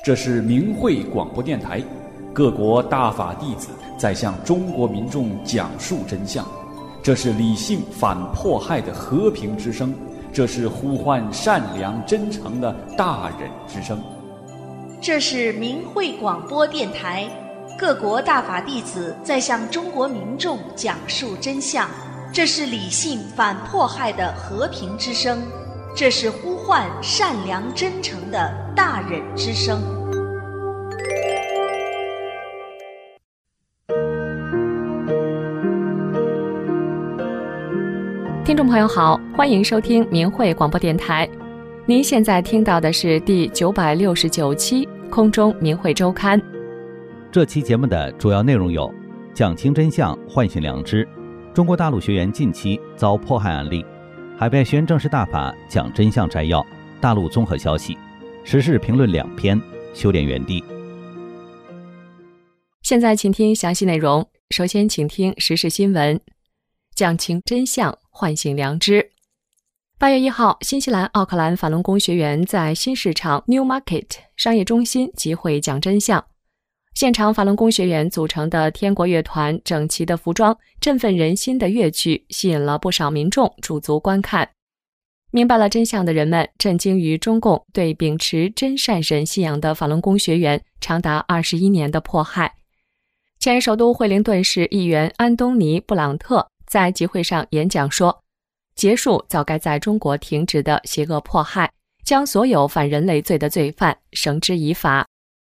这是明慧广播电台，各国大法弟子在向中国民众讲述真相。这是理性反迫害的和平之声，这是呼唤善良真诚的大忍之声。 这是明慧广播电台，各国大法弟子在向中国民众讲述真相。这是理性反迫害的和平之声，这是呼唤善良真诚的大忍之声。 听众朋友好，欢迎收听明慧广播电台。您现在听到的是第969期空中明慧周刊。 这期节目的主要内容有：讲清真相，唤醒良知；中国大陆学员近期遭迫害案例；海外学员正式大法讲真相摘要；大陆综合消息；时事评论2篇；修炼原地。 现在请听详细内容。首先请听时事新闻。讲清真相，唤醒良知。8月1号，新西兰奥克兰法轮功学员在新市场 New Market 商业中心集会讲真相。现场法轮功学员组成的天国乐团整齐的服装、振奋人心的乐曲吸引了不少民众驻足观看。明白了真相的人们震惊于中共对秉持真善神信仰的法轮功学员长达21年的迫害。前首都惠灵顿市议员安东尼·布朗特在集会上演讲说，结束早该在中国停止的邪恶迫害，将所有反人类罪的罪犯绳之以法。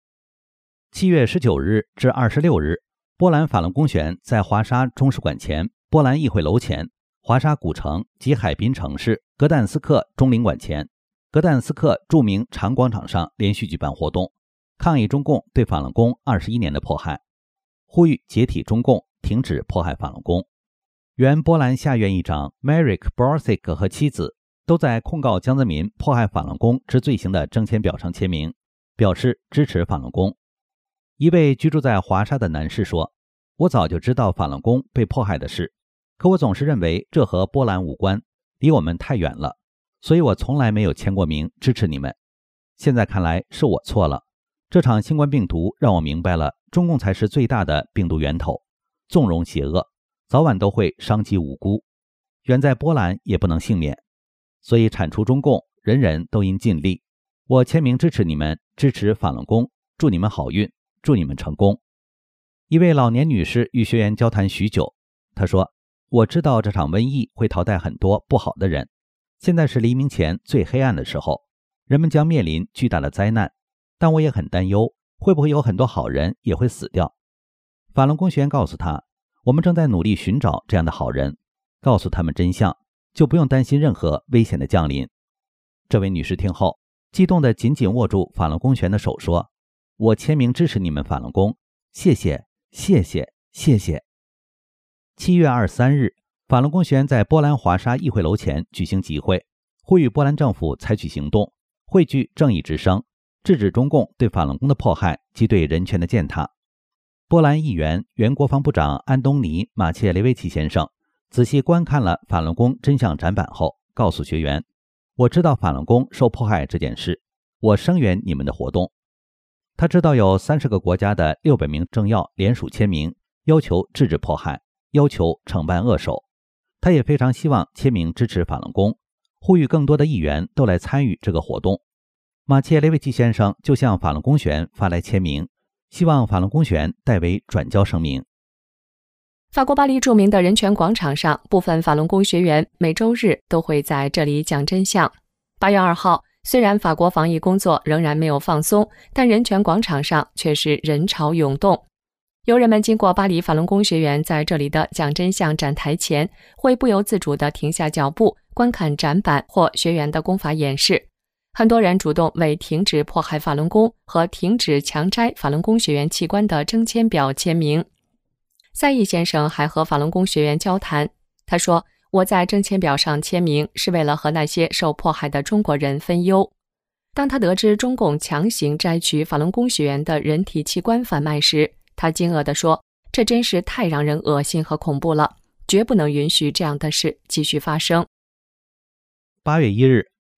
7月19日至26日，波兰法轮功学员在华沙中使馆前、波兰议会楼前、华沙古城及海滨城市格但斯克中领馆前、格但斯克著名长广场上连续举办活动，抗议中共对法轮功21年的迫害，呼吁解体中共，停止迫害法轮功。原波兰下院议长 Marek Borzik 和妻子都在控告江泽民迫害法轮功之罪行的征签表上签名，表示支持法轮功。一位居住在华沙的男士说，我早就知道法轮功被迫害的事，可我总是认为这和波兰无关，离我们太远了，所以我从来没有签过名支持你们。现在看来是我错了，这场新冠病毒让我明白了中共才是最大的病毒源头，纵容邪恶，早晚都会伤及无辜，远在波兰也不能幸免，所以铲除中共，人人都应尽力。我签名支持你们，支持法轮功，祝你们好运，祝你们成功。一位老年女士与学员交谈许久，她说，我知道这场瘟疫会淘汰很多不好的人，现在是黎明前最黑暗的时候，人们将面临巨大的灾难，但我也很担忧，会不会有很多好人也会死掉。法轮功学员告诉她，我们正在努力寻找这样的好人，告诉他们真相，就不用担心任何危险的降临。这位女士听后，激动地紧紧握住法轮功学员的手说，我签名支持你们法轮功，谢谢，谢谢，谢谢。7月23日，法轮功学员在波兰华沙议会楼前举行集会，呼吁波兰政府采取行动，汇聚正义之声，制止中共对法轮功的迫害及对人权的践踏。波兰议员、原国防部长安东尼·马切雷维奇先生仔细观看了法轮功真相展板后，告诉学员，我知道法轮功受迫害这件事，我声援你们的活动。他知道有30个国家的600名政要联署签名，要求制止迫害，要求惩办恶手。他也非常希望签名支持法轮功，呼吁更多的议员都来参与这个活动。马切雷维奇先生就向法轮功学员发来签名，希望法轮功学员代为转交声明。 法国巴黎著名的人权广场上，部分法轮功学员每周日都会在这里讲真相。8月2号，虽然法国防疫工作仍然没有放松，但人权广场上却是人潮涌动。游人们经过巴黎法轮功学员在这里的讲真相展台前，会不由自主地停下脚步，观看展板或学员的功法演示。很多人主动为停止迫害法轮功和停止强摘法轮功学员器官的征签表签名。赛义先生还和法轮功学员交谈，他说，我在征签表上签名是为了和那些受迫害的中国人分忧。当他得知中共强行摘取法轮功学员的人体器官贩卖时，他惊愕地说，这真是太让人恶心和恐怖了，绝不能允许这样的事继续发生。 8月1日，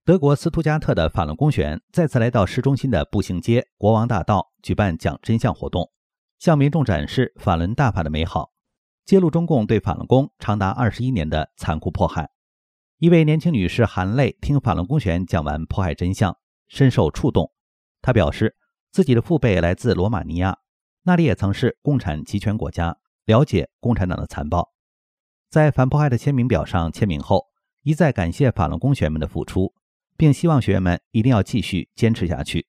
德国斯图加特的法轮功学员再次来到市中心的步行街国王大道举办讲真相活动，向民众展示法轮大法的美好，揭露中共对法轮功长达21年的残酷迫害。一位年轻女士含泪听法轮功学员讲完迫害真相，深受触动。她表示自己的父辈来自罗马尼亚，那里也曾是共产集权国家，了解共产党的残暴。在反迫害的签名表上签名后，一再感谢法轮功学员们的付出，并希望学员们一定要继续坚持下去。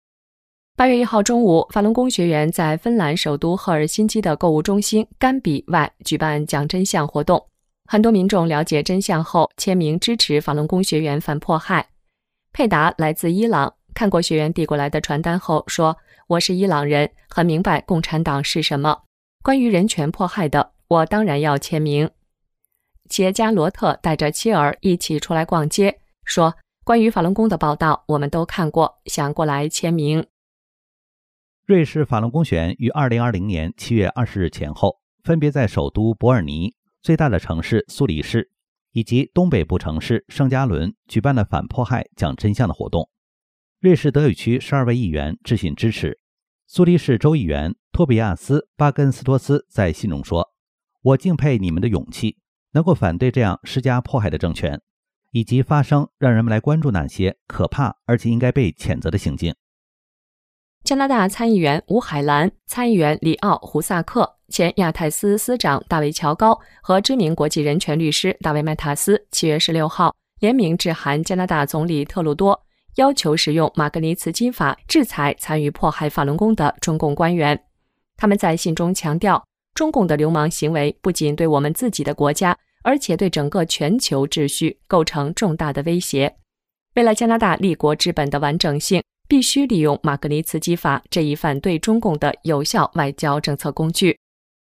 8月1号中午，法轮功学员在芬兰首都赫尔辛基的购物中心甘比外举办讲真相活动。很多民众了解真相后签名支持法轮功学员反迫害。佩达来自伊朗，看过学员递过来的传单后说，我是伊朗人，很明白共产党是什么，关于人权迫害的，我当然要签名。企业家罗特带着妻儿一起出来逛街，说关于法轮功的报道我们都看过，想过来签名。 瑞士法轮功学员于2020年7月20日前后，分别在首都伯尔尼、最大的城市苏黎世以及东北部城市圣加伦举办了反迫害讲真相的活动。瑞士德语区12位议员致信支持。苏黎世州议员托比亚斯·巴根斯托斯在信中说，我敬佩你们的勇气，能够反对这样施加迫害的政权，以及发声让人们来关注那些可怕而且应该被谴责的行径。 加拿大参议员吴海兰、参议员里奥·胡萨克、前亚太司司长大卫·乔高和知名国际人权律师大卫·麦塔斯7月16号联名致函加拿大总理特鲁多，要求使用马格尼茨基法制裁参与迫害法轮功的中共官员。他们在信中强调，中共的流氓行为不仅对我们自己的国家，而且对整个全球秩序构成重大的威胁。为了加拿大立国之本的完整性，必须利用马格尼茨基法这一反对中共的有效外交政策工具。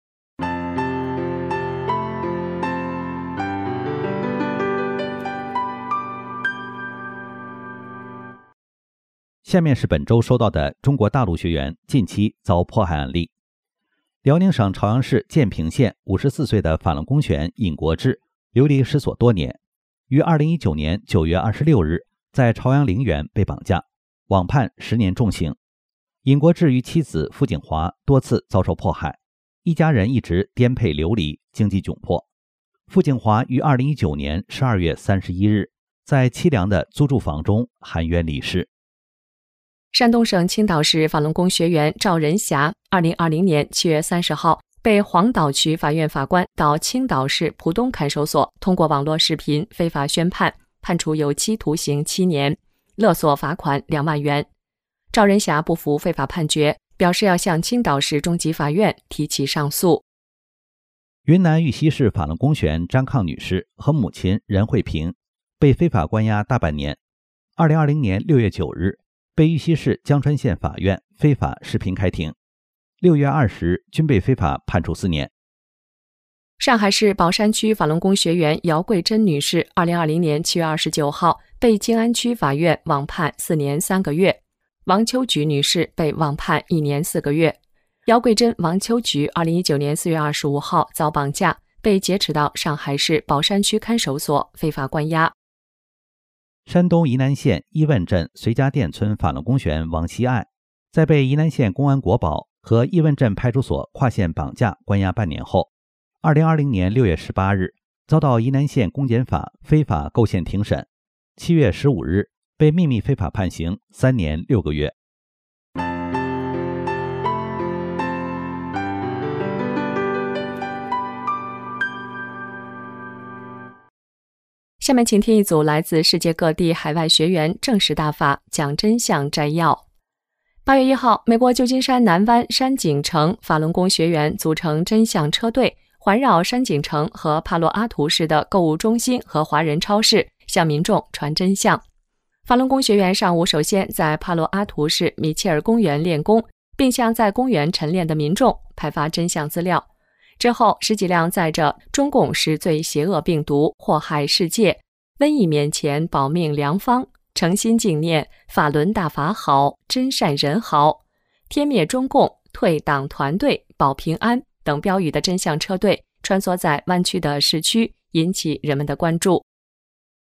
下面是本周收到的中国大陆学员近期遭迫害案例。辽宁省朝阳市建平县54岁的法轮功学员尹国志流离失所多年，于2019年9月26日在朝阳陵园被绑架，网判10年重刑。尹国志与妻子傅景华多次遭受迫害，一家人一直颠沛流离，经济窘迫。傅景华于2019年12月31日在凄凉的租住房中含冤离世。 山东省青岛市法轮功学员赵仁霞2020年7月30号被黄岛区法院法官到青岛市浦东看守所通过网络视频非法宣判，判处有期徒刑7年，勒索罚款2万元。赵仁霞不服非法判决，表示要向青岛市中级法院提起上诉。 云南玉溪市法轮功学员张抗女士和母亲任慧萍被非法关押大半年，2020年6月9日被玉溪市江川县法院非法视频开庭，6月20日均被非法判处4年。 上海市宝山区法轮功学员姚桂珍女士2020年7月29号被静安区法院网判4年3个月，王秋菊女士被网判1年4个月。姚桂珍、王秋菊2019年4月25号遭绑架，被劫持到上海市宝山区看守所非法关押。 山东沂南县伊问镇随家店村法轮功学员王希爱，在被沂南县公安国保和伊问镇派出所跨县绑架关押半年后，2020年6月18日遭到沂南县公检法非法构陷庭审，7月15日被秘密非法判刑3年6个月。 下面请听一组来自世界各地海外学员正式大法讲真相摘要。8月1号，美国旧金山南湾山景城法轮功学员组成真相车队，环绕山景城和帕洛阿图市的购物中心和华人超市，向民众传真相。法轮功学员上午首先在帕洛阿图市米切尔公园练功，并向在公园晨练的民众派发真相资料。之后10几辆载着中共是最邪恶病毒，祸害世界，瘟疫面前保命良方，诚心敬念法轮大法好，真善人好，天灭中共，退党团队，保平安等标语的真相车队穿梭在湾区的市区，引起人们的关注。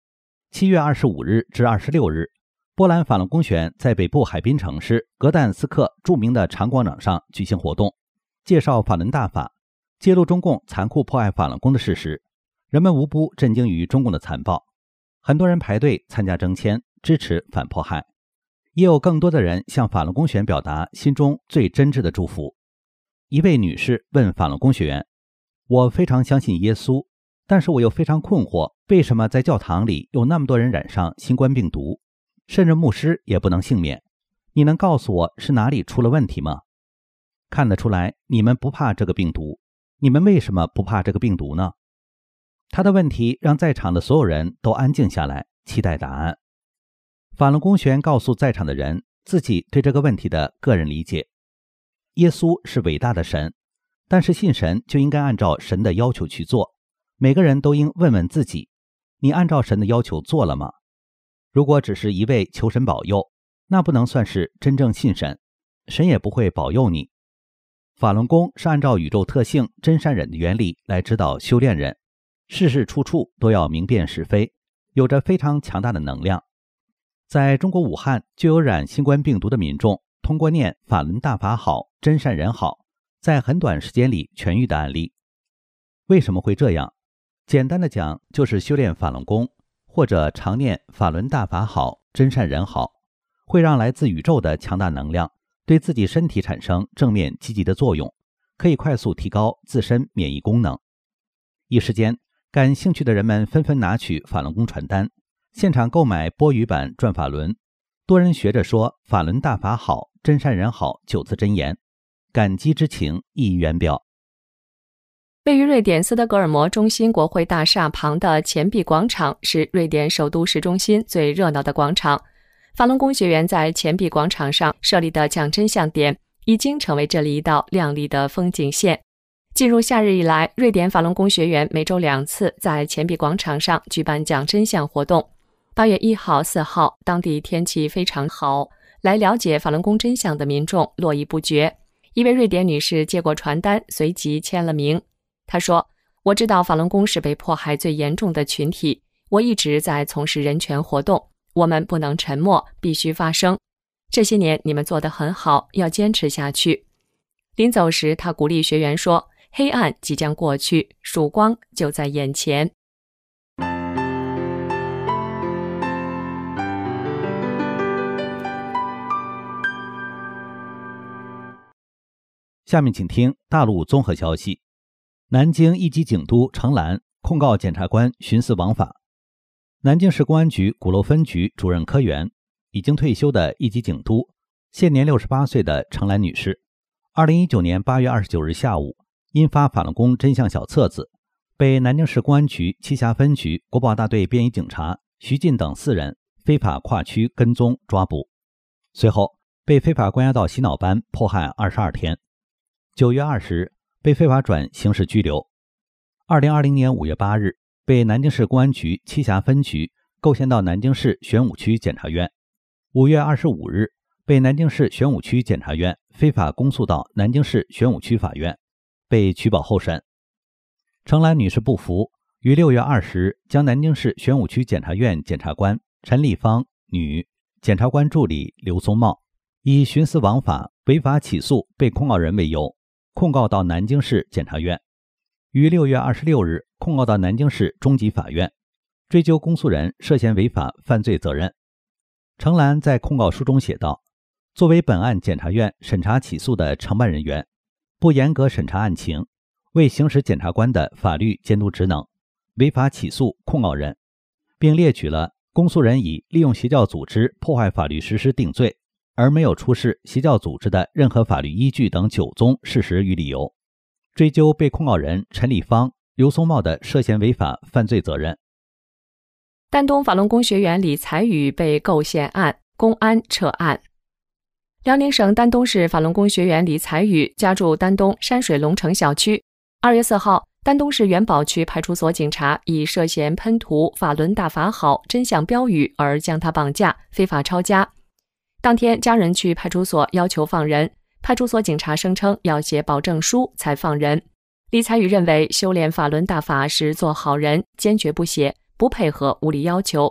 7月25日至26日，波兰法轮功学员在北部海滨城市格但斯克著名的长广场上举行活动，介绍法轮大法，揭露中共残酷迫害法轮功的事实。人们无不震惊于中共的残暴，很多人排队参加征签，支持反迫害，也有更多的人向法轮功学员表达心中最真挚的祝福。一位女士问法轮功学员：我非常相信耶稣，但是我又非常困惑，为什么在教堂里有那么多人染上新冠病毒，甚至牧师也不能幸免？你能告诉我是哪里出了问题吗？看得出来你们不怕这个病毒，你们为什么不怕这个病毒呢？他的问题让在场的所有人都安静下来，期待答案。法轮功学员告诉在场的人自己对这个问题的个人理解。耶稣是伟大的神，但是信神就应该按照神的要求去做。每个人都应问问自己，你按照神的要求做了吗？如果只是一味求神保佑，那不能算是真正信神，神也不会保佑你。法轮功是按照宇宙特性真善忍的原理来指导修炼人，事事处处都要明辨是非，有着非常强大的能量。在中国武汉就有染新冠病毒的民众通过念法轮大法好，真善人好，在很短时间里痊愈的案例。为什么会这样？简单的讲，就是修炼法轮功或者常念法轮大法好，真善人好，会让来自宇宙的强大能量对自己身体产生正面积极的作用，可以快速提高自身免疫功能。一时间，感兴趣的人们纷纷拿取法轮功传单，现场购买钵盂版转法轮，多人学着说法轮大法好，真善人好9字真言，感激之情溢于言表。 位于瑞典斯德哥尔摩中心国会大厦旁的钱币广场是瑞典首都市中心最热闹的广场。法轮功学员在钱币广场上设立的讲真相点已经成为这里一道亮丽的风景线。进入夏日以来，瑞典法轮功学员每周2次在钱币广场上举办讲真相活动。8月1号、4号，当地天气非常好，来了解法轮功真相的民众络绎不绝。一位瑞典女士接过传单，随即签了名。她说：我知道法轮功是被迫害最严重的群体，我一直在从事人权活动，我们不能沉默，必须发声。这些年你们做得很好，要坚持下去。临走时，她鼓励学员说：黑暗即将过去，曙光就在眼前。 下面请听大陆综合消息。南京一级警督程兰控告检察官徇私枉法。南京市公安局鼓楼分局主任科员，已经退休的一级警督，现年68岁的程兰女士，2019年8月29日下午，因发法轮功真相小册子，被南京市公安局栖霞分局国保大队便衣警察徐进等4人非法跨区跟踪抓捕，随后被非法关押到洗脑班迫害22天。9月20日被非法转刑事拘留。2020年5月8日被南京市公安局栖霞分局构陷到南京市玄武区检察院。5月25日被南京市玄武区检察院非法公诉到南京市玄武区法院，被取保候审。程兰女士不服，于6月20日将南京市玄武区检察院检察官陈立芳女、检察官助理刘松茂以徇私枉法、违法起诉被控告人为由，控告到南京市检察院，于6月26日控告到南京市中级法院，追究公诉人涉嫌违法犯罪责任。程兰在控告书中写道：作为本案检察院审查起诉的承办人员，不严格审查案情，未行使检察官的法律监督职能，违法起诉控告人，并列举了公诉人以利用邪教组织破坏法律实施定罪，而没有出示邪教组织的任何法律依据等9宗事实与理由，追究被控告人陈立芳、刘松茂的涉嫌违法犯罪责任。 丹东法轮功学员李才宇被构陷案，公安撤案。辽宁省丹东市法轮功学员李才宇家住丹东山水龙城小区。2月4号，丹东市元宝区派出所警察以涉嫌喷涂法轮大法好真相标语而将他绑架，非法抄家。当天家人去派出所要求放人，派出所警察声称要写保证书才放人。李才宇认为修炼法轮大法是做好人，坚决不写，不配合无理要求。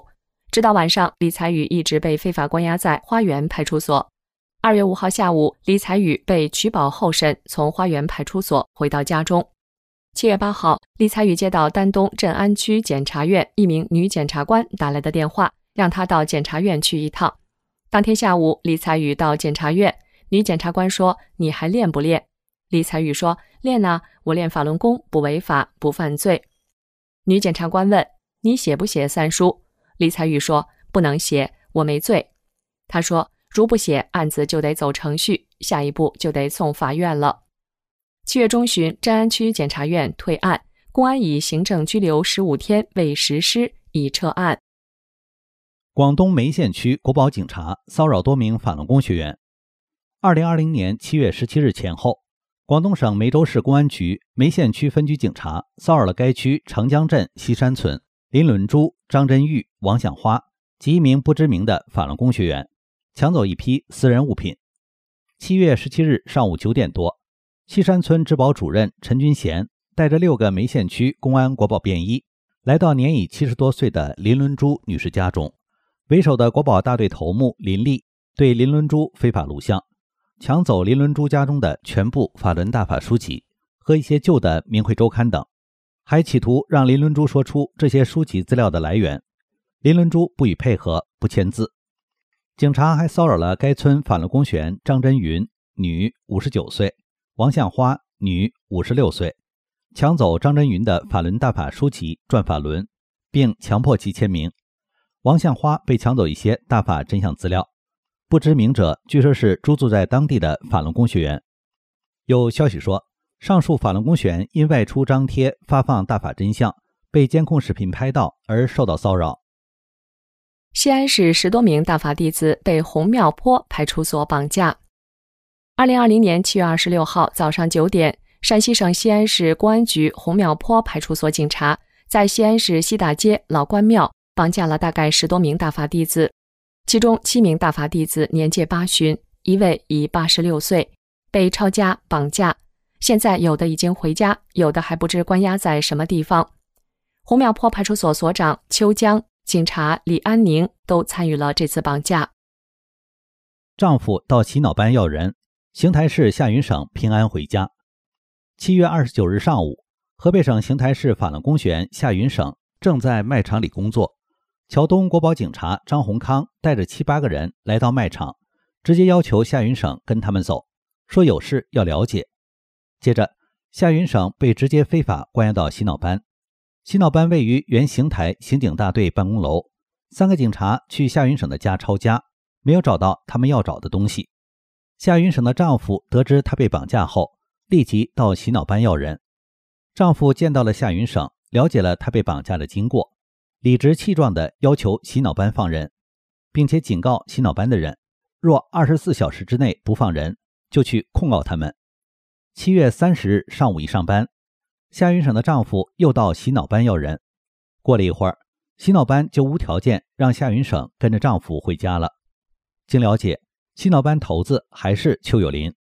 直到晚上，李才宇一直被非法关押在花园派出所。2月5号下午，李才宇被取保候审，从花园派出所回到家中。7月8号，李才宇接到丹东镇安区检察院一名女检察官打来的电话，让他到检察院去一趟。当天下午，李才宇到检察院，女检察官说：“你还练不练？”李才宇说：“练啊，我练法轮功，不违法，不犯罪。”女检察官问：“你写不写三书？”李才宇说：“不能写，我没罪。”他说：“如不写，案子就得走程序，下一步就得送法院了。”7月中旬，镇安区检察院退案，公安以行政拘留15天未实施，已撤案。 广东梅县区国保警察骚扰多名法轮功学员。2020年7月17日前后，广东省梅州市公安局梅县区分局警察骚扰了该区长江镇西山村林伦珠、张真玉、王响花及一名不知名的法轮功学员，抢走一批私人物品。7月17日上午9点多，西山村治保主任陈军贤带着6个梅县区公安国保便衣，来到年已70多岁的林伦珠女士家中。为首的国保大队头目林立对林伦珠非法录像，抢走林伦珠家中的全部法轮大法书籍和一些旧的明慧周刊等，还企图让林伦珠说出这些书籍资料的来源。林伦珠不予配合，不签字。警察还骚扰了该村法轮功学员张真云，女59岁，王向花，女56岁，抢走张真云的法轮大法书籍转法轮，并强迫其签名。王向花被抢走一些大法真相资料，不知名者据说是租住在当地的法轮功学员。有消息说，上述法轮功学员因外出张贴发放大法真相，被监控视频拍到而受到骚扰。 西安市10多名大法弟子被红庙坡派出所绑架。2020年7月26号早上9点，陕西省西安市公安局红庙坡派出所警察在西安市西大街老关庙绑架了大概10多名大法弟子，其中7名大法弟子年届8旬，一位已86岁，被抄家绑架，现在有的已经回家，有的还不知关押在什么地方。红庙坡派出所所长邱江、警察李安宁都参与了这次绑架。 丈夫到洗脑班要人，邢台市下云省平安回家。7月29日上午，河北省邢台市法轮功学员下云省正在卖场里工作，桥东国保警察张洪康带着7、8个人来到卖场，直接要求夏云省跟他们走，说有事要了解。接着，夏云省被直接非法关押到洗脑班。洗脑班位于原邢台刑警大队办公楼，3个警察去夏云省的家抄家，没有找到他们要找的东西。夏云省的丈夫得知她被绑架后，立即到洗脑班要人。丈夫见到了夏云省，了解了她被绑架的经过，理直气壮地要求洗脑班放人，并且警告洗脑班的人，若24小时之内不放人，就去控告他们。7月30日上午一上班，夏云省的丈夫又到洗脑班要人。过了一会儿，洗脑班就无条件让夏云省跟着丈夫回家了。经了解，洗脑班头子还是邱有林。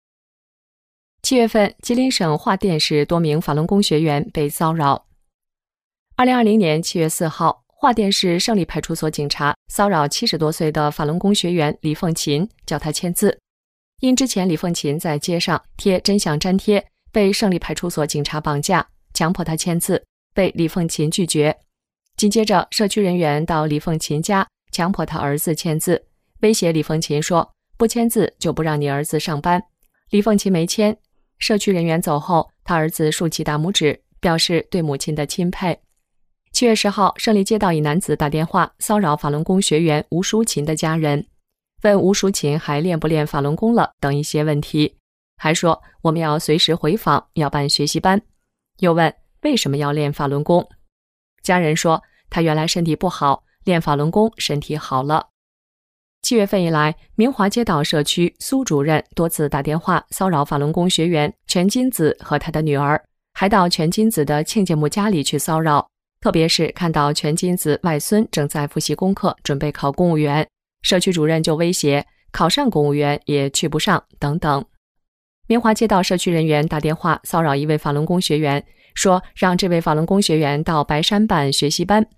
7月份，吉林省桦甸市多名法轮功学员被骚扰。2020年7月4号，桦甸市胜利派出所警察骚扰70多岁的法轮功学员李凤琴，叫他签字。因之前李凤琴在街上贴真相粘贴，被胜利派出所警察绑架，强迫他签字，被李凤琴拒绝。紧接着，社区人员到李凤琴家，强迫他儿子签字，威胁李凤琴说，不签字就不让你儿子上班。李凤琴没签，社区人员走后，他儿子竖起大拇指，表示对母亲的钦佩。7月10号，胜利接到一男子打电话骚扰法轮功学员吴淑琴的家人，问吴淑琴还练不练法轮功了等一些问题，还说我们要随时回访，要办学习班，又问为什么要练法轮功。家人说他原来身体不好，练法轮功身体好了。7月份以来，明华街道社区苏主任多次打电话骚扰法轮功学员全金子和他的女儿，还到全金子的亲家母家里去骚扰，特别是看到全金子外孙正在复习功课，准备考公务员，社区主任就威胁考上公务员也去不上等等。明华街道社区人员打电话骚扰一位法轮功学员，说让这位法轮功学员到白山办学习班。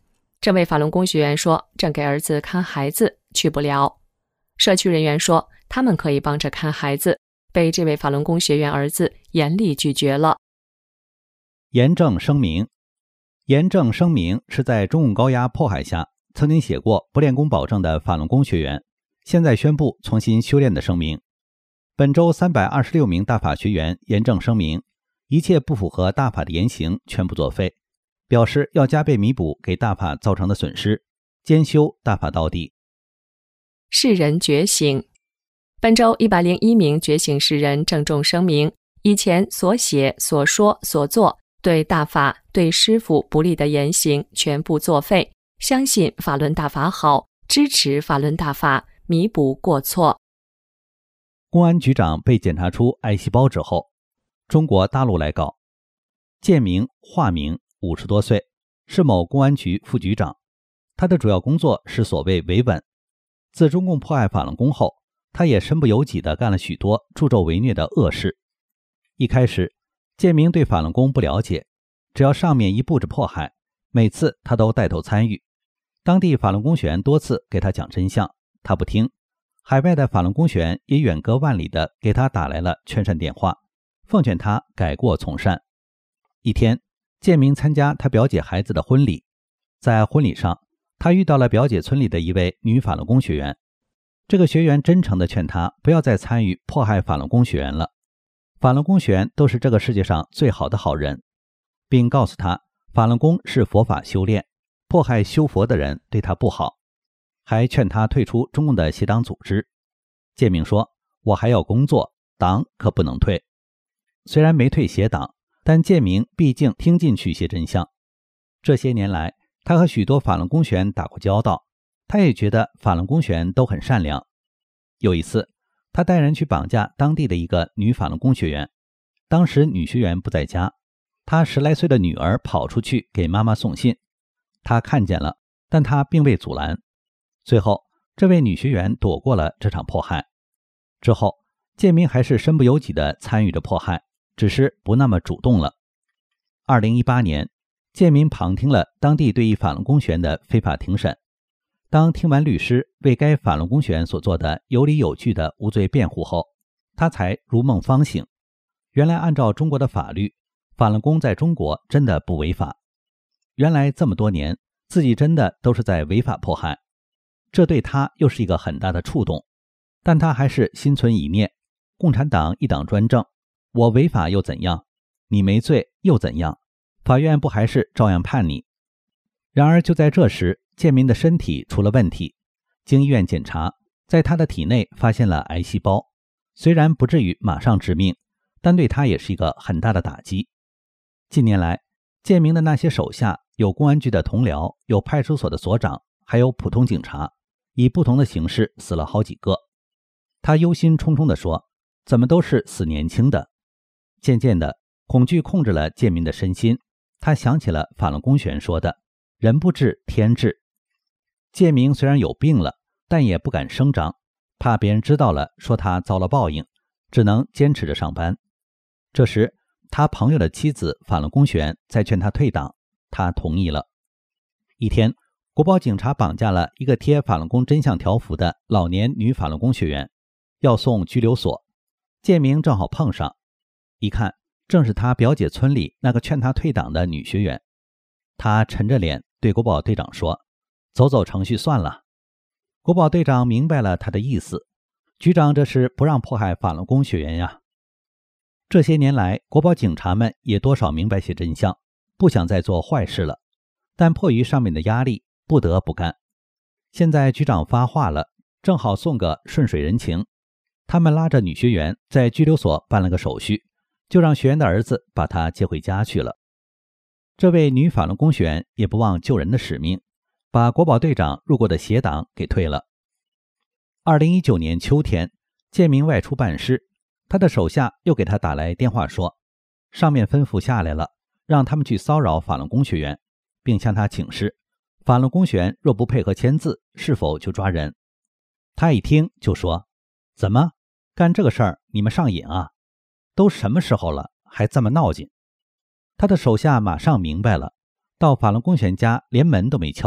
这位法轮功学员说正给儿子看孩子，去不了。社区人员说他们可以帮着看孩子，被这位法轮功学员儿子严厉拒绝了。 严正声明。严正声明是在中共高压迫害下曾经写过不练功保证的法轮功学员，现在宣布重新修炼的声明。本周326名大法学员严正声明，一切不符合大法的言行全部作废，表示要加倍弥补给大法造成的损失，坚修大法到底。 世人觉醒。本周101名觉醒世人郑重声明，以前所写、所说、所做对大法、对师父不利的言行全部作废，相信法轮大法好，支持法轮大法，弥补过错。 公安局长被检查出癌细胞之后，中国大陆来稿，建明化名50多岁，是某公安局副局长，他的主要工作是所谓维稳。自中共迫害法轮功后，他也身不由己地干了许多助纣为虐的恶事。一开始，建明对法轮功不了解，只要上面一布置迫害，每次他都带头参与。当地法轮功学员多次给他讲真相，他不听。海外的法轮功学员也远隔万里地给他打来了劝善电话，奉劝他改过从善。一天，建明参加他表姐孩子的婚礼，在婚礼上，他遇到了表姐村里的一位女法轮功学员。这个学员真诚地劝他不要再参与迫害法轮功学员了，法轮功学员都是这个世界上最好的好人，并告诉他法轮功是佛法修炼，迫害修佛的人对他不好，还劝他退出中共的邪党组织。建明说，我还要工作，党可不能退。虽然没退邪党，但建明毕竟听进去些真相。这些年来，他和许多法轮功学员打过交道，他也觉得法轮功学员都很善良。有一次，他带人去绑架当地的一个女法轮功学员，当时女学员不在家，他10来岁的女儿跑出去给妈妈送信，他看见了，但他并未阻拦。最后，这位女学员躲过了这场迫害。之后，建明还是身不由己地参与着迫害，只是不那么主动了。2018年，建明旁听了当地对一法轮功学员的非法庭审。当听完律师为该法轮功学员所做的有理有据的无罪辩护后，他才如梦方醒。原来按照中国的法律，法轮功在中国真的不违法。原来这么多年，自己真的都是在违法迫害。这对他又是一个很大的触动，但他还是心存一念，共产党一党专政，我违法又怎样？你没罪又怎样？法院不还是照样判你？然而就在这时，建明的身体出了问题，经医院检查，在他的体内发现了癌细胞，虽然不至于马上致命，但对他也是一个很大的打击。近年来，建明的那些手下，有公安局的同僚，有派出所的所长，还有普通警察，以不同的形式死了好几个。他忧心忡忡地说，怎么都是死年轻的。渐渐的，恐惧控制了建明的身心，他想起了法轮功学员说的，人不治天治。建明虽然有病了，但也不敢声张，怕别人知道了说他遭了报应，只能坚持着上班。这时，他朋友的妻子法轮功学员在劝他退党，他同意了。一天，国保警察绑架了一个贴法轮功真相条幅的老年女法轮功学员，要送拘留所。建明正好碰上，一看正是他表姐村里那个劝他退党的女学员。他沉着脸对国保队长说，走走程序算了。国保队长明白了他的意思，局长这是不让迫害法轮功学员呀。这些年来，国保警察们也多少明白些真相，不想再做坏事了，但迫于上面的压力，不得不干。现在局长发话了，正好送个顺水人情。他们拉着女学员在拘留所办了个手续，就让学员的儿子把她接回家去了。这位女法轮功学员也不忘救人的使命，把国保队长入过的邪党给退了。2019年秋天，建明外出办事，他的手下又给他打来电话说，上面吩咐下来了，让他们去骚扰法轮功学员，并向他请示，法轮功学员若不配合签字，是否就抓人。他一听就说，怎么干这个事儿你们上瘾啊？都什么时候了还这么闹劲？他的手下马上明白了，到法轮功学员家连门都没敲，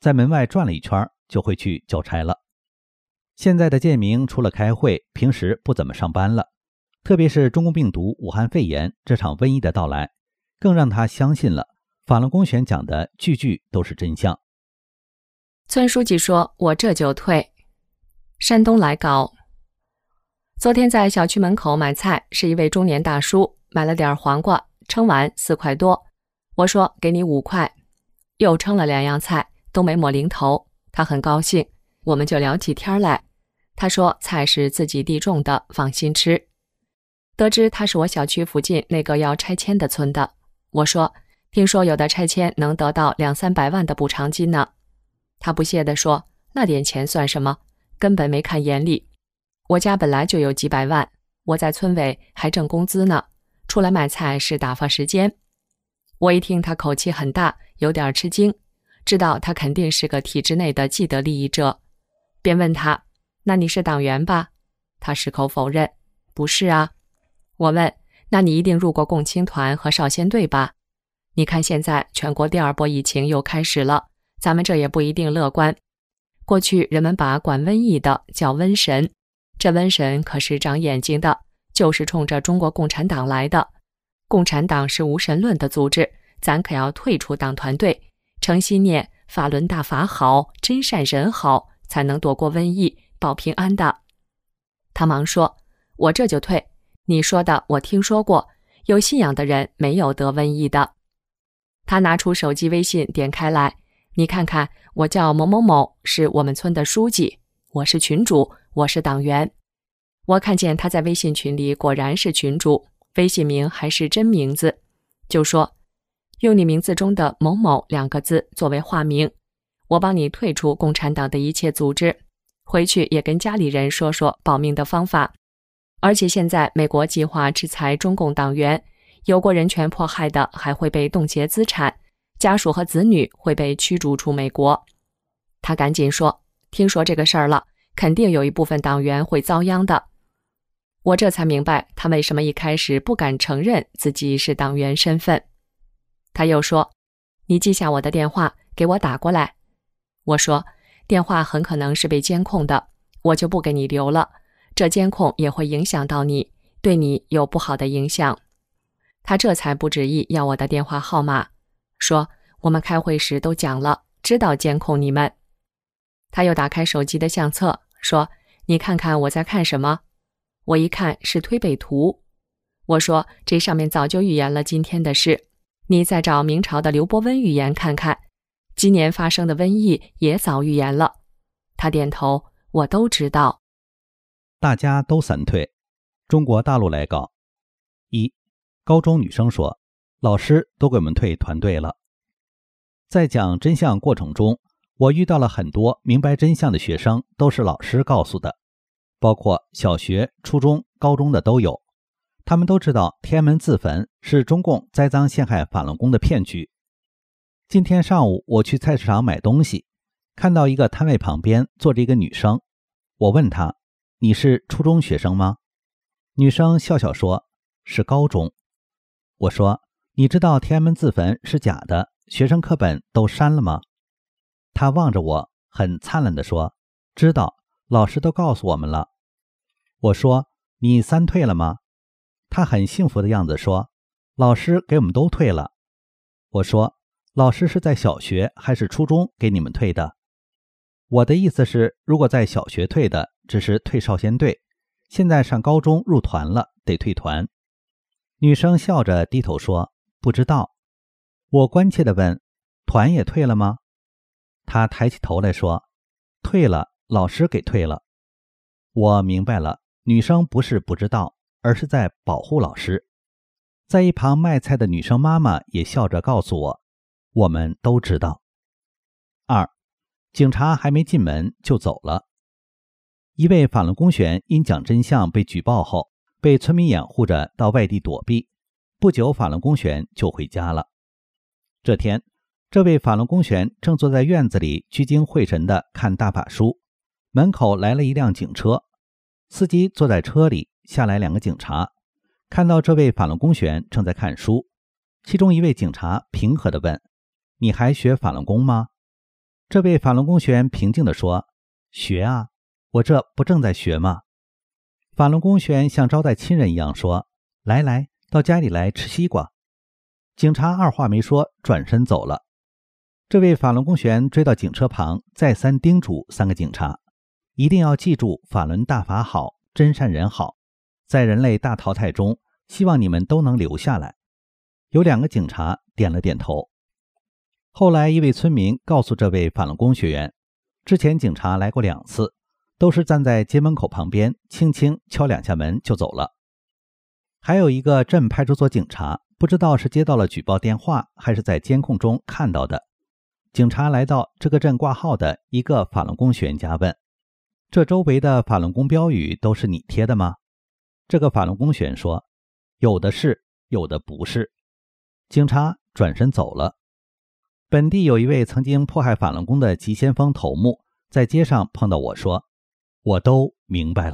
在门外转了一圈就会去交差了。现在的建明除了开会，平时不怎么上班了，特别是中共病毒武汉肺炎这场瘟疫的到来，更让他相信了法轮功选讲的句句都是真相。 村书记说，我这就退。山东来稿，昨天在小区门口买菜，是一位中年大叔，买了点黄瓜，称完4块多，我说给你5块，又称了2样菜，都没抹零头，他很高兴，我们就聊起天来。他说菜是自己地种的，放心吃。得知他是我小区附近那个要拆迁的村的，我说听说有的拆迁能得到200-300万的补偿金呢。他不屑地说，那点钱算什么，根本没看眼里。我家本来就有几百万，我在村委还挣工资呢，出来买菜是打发时间。我一听他口气很大，有点吃惊，知道他肯定是个体制内的既得利益者，便问他，那你是党员吧？他矢口否认，不是啊。我问，那你一定入过共青团和少先队吧？你看现在全国第2波疫情又开始了，咱们这也不一定乐观。过去人们把管瘟疫的叫瘟神，这瘟神可是长眼睛的，就是冲着中国共产党来的。共产党是无神论的组织，咱可要退出党团队，诚心念法轮大法好，真善人好，才能躲过瘟疫，保平安的。他忙说，我这就退，你说的我听说过，有信仰的人没有得瘟疫的。他拿出手机微信点开来，你看看，我叫某某某，是我们村的书记，我是群主，我是党员。我看见他在微信群里果然是群主，微信名还是真名字，就说用你名字中的某某2个字作为化名，我帮你退出共产党的一切组织，回去也跟家里人说说保命的方法。而且现在美国计划制裁中共党员，有过人权迫害的还会被冻结资产，家属和子女会被驱逐出美国。他赶紧说，听说这个事儿了，肯定有一部分党员会遭殃的。我这才明白他为什么一开始不敢承认自己是党员身份。他又说，你记下我的电话，给我打过来。我说，电话很可能是被监控的，我就不给你留了，这监控也会影响到你，对你有不好的影响。他这才不执意要我的电话号码，说我们开会时都讲了，知道监控你们。他又打开手机的相册，说你看看我在看什么。我一看是推背图，我说这上面早就预言了今天的事，你再找明朝的刘伯温预言看看，今年发生的瘟疫也早预言了。他点头，我都知道。 大家都散退。中国大陆来稿。1. 高中女生说，老师都给我们退团队了。在讲真相过程中，我遇到了很多明白真相的学生，都是老师告诉的，包括小学、初中、高中的都有。他们都知道天安门自焚是中共栽赃陷害法轮功的骗局。今天上午我去菜市场买东西，看到一个摊位旁边坐着一个女生，我问她，你是初中学生吗？女生笑笑说，是高中。我说，你知道天安门自焚是假的，学生课本都删了吗？她望着我，很灿烂地说，知道，老师都告诉我们了。我说，你3退了吗？她很幸福的样子说，老师给我们都退了。我说，老师是在小学还是初中给你们退的？我的意思是，如果在小学退的，只是退少先队，现在上高中入团了，得退团。女生笑着低头说，不知道。我关切地问，团也退了吗？她抬起头来说，退了，老师给退了。我明白了，女生不是不知道，而是在保护老师。在一旁卖菜的女生妈妈也笑着告诉我，我们都知道。2. 警察还没进门就走了。一位法轮功学员因讲真相被举报后，被村民掩护着到外地躲避，不久法轮功学员就回家了。这天，这位法轮功学员正坐在院子里聚精会神地看大法书，门口来了一辆警车，司机坐在车里，下来2个警察，看到这位法轮功学员正在看书，其中一位警察平和地问，你还学法轮功吗？ 这位法轮功学员平静地说：学啊，我这不正在学吗？法轮功学员像招待亲人一样说：来来，到家里来吃西瓜。警察二话没说，转身走了。这位法轮功学员追到警车旁，再三叮嘱3个警察，一定要记住法轮大法好，真善人好，在人类大淘汰中，希望你们都能留下来。有2个警察点了点头。后来一位村民告诉这位法轮功学员，之前警察来过2次，都是站在街门口旁边轻轻敲2下门就走了。还有一个镇派出所警察，不知道是接到了举报电话还是在监控中看到的，警察来到这个镇挂号的一个法轮功学员家问，这周围的法轮功标语都是你贴的吗？这个法轮功学员说，有的是，有的不是。警察转身走了。本地有一位曾经迫害法轮功的急先锋头目，在街上碰到我说，我都明白了。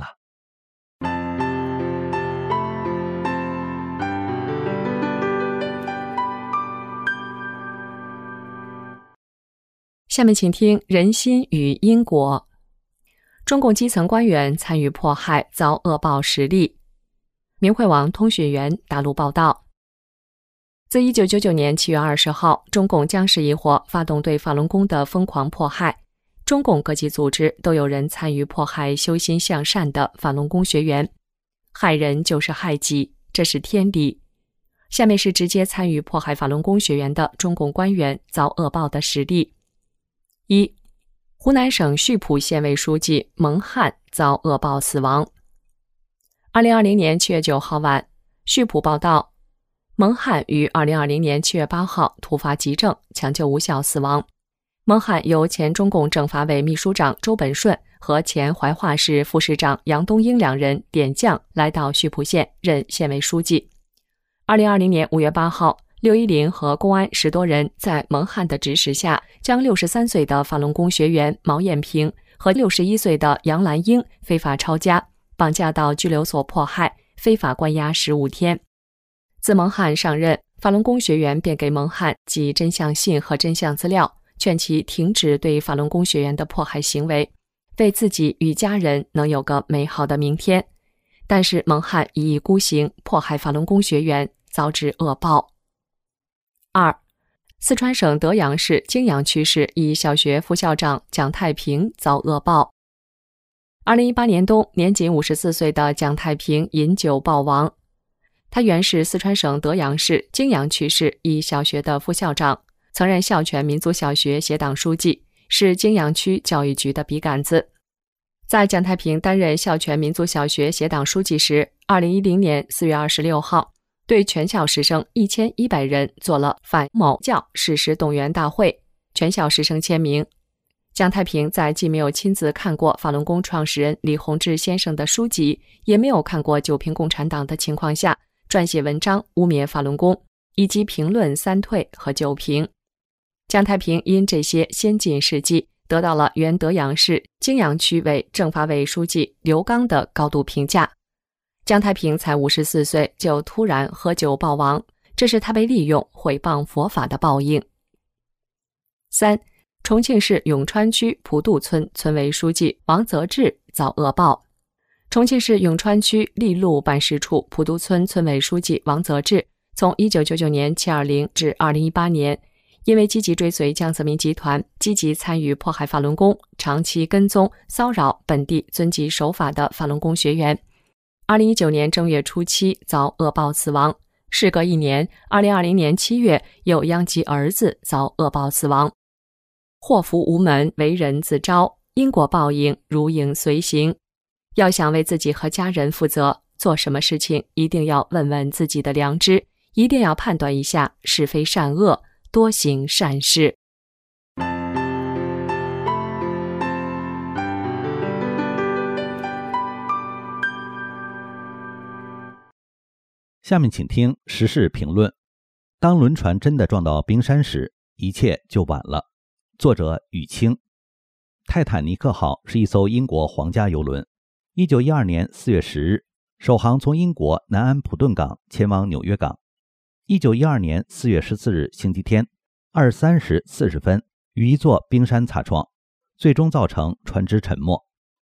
下面请听人心与因果。中共基层官员参与迫害遭恶报实例。明慧网通讯员大陆报道。自1999年7月20号，中共将士一伙发动对法轮功的疯狂迫害，中共各级组织都有人参与迫害修心向善的法轮功学员。害人就是害己，这是天理。下面是直接参与迫害法轮功学员的中共官员遭恶报的实例。1. 湖南省溆浦县委书记蒙汉遭恶报死亡。2020年7月9号晚，溆浦报道，蒙汉于2020年7月8号突发急症，抢救无效死亡。蒙汉由前中共政法委秘书长周本顺和前怀化市副市长杨东英2人点将来到溆浦县任县委书记。2020年5月8号，610和公安10多人在蒙汉的指使下，将63岁的法轮功学员毛艳平和61岁的杨兰英非法抄家，绑架到拘留所迫害，非法关押15天。自蒙汉上任，法轮功学员便给蒙汉寄真相信和真相资料，劝其停止对法轮功学员的迫害行为，为自己与家人能有个美好的明天。但是蒙汉一意孤行，迫害法轮功学员，遭致恶报。2. 四川省德阳市泾阳区市一小学副校长蒋太平遭恶报。2018年冬，年仅54岁的蒋太平饮酒暴亡。他原是四川省德阳市泾阳区市一小学的副校长，曾任孝全民族小学协党书记，是泾阳区教育局的笔杆子。在蒋太平担任孝全民族小学协党书记时，2010年4月26号，对全校师生1100人做了反某教誓师动员大会，全校师生签名。蒋太平在既没有亲自看过法轮功创始人李洪志先生的书籍，也没有看过九评共产党的情况下，撰写文章污蔑法轮功，以及评论三退和九评。蒋太平因这些先进事迹，得到了原德阳市泾阳区委政法委书记刘刚的高度评价。蒋太平才54岁就突然喝酒暴亡，这是他被利用毁谤佛法的报应。3. 重庆市永川区普渡村村委书记王泽志遭恶报。重庆市永川区利路办事处普渡村村委书记王泽志，从1999年720至2018年，因为积极追随江泽民集团，积极参与迫害法轮功，长期跟踪骚扰本地遵纪守法的法轮功学员。2019年正月初7遭恶报死亡。事隔1年，2020年7月又殃及儿子遭恶报死亡。祸福无门，为人自招，因果报应如影随形。要想为自己和家人负责，做什么事情一定要问问自己的良知，一定要判断一下是非善恶，多行善事。 下面请听时事评论。当轮船真的撞到冰山时，一切就晚了。作者雨清。泰坦尼克号是一艘英国皇家邮轮，1912年4月10日首航从英国南安普顿港前往纽约港。1912年4月14日星期天23时40分与一座冰山擦撞，最终造成船只沉没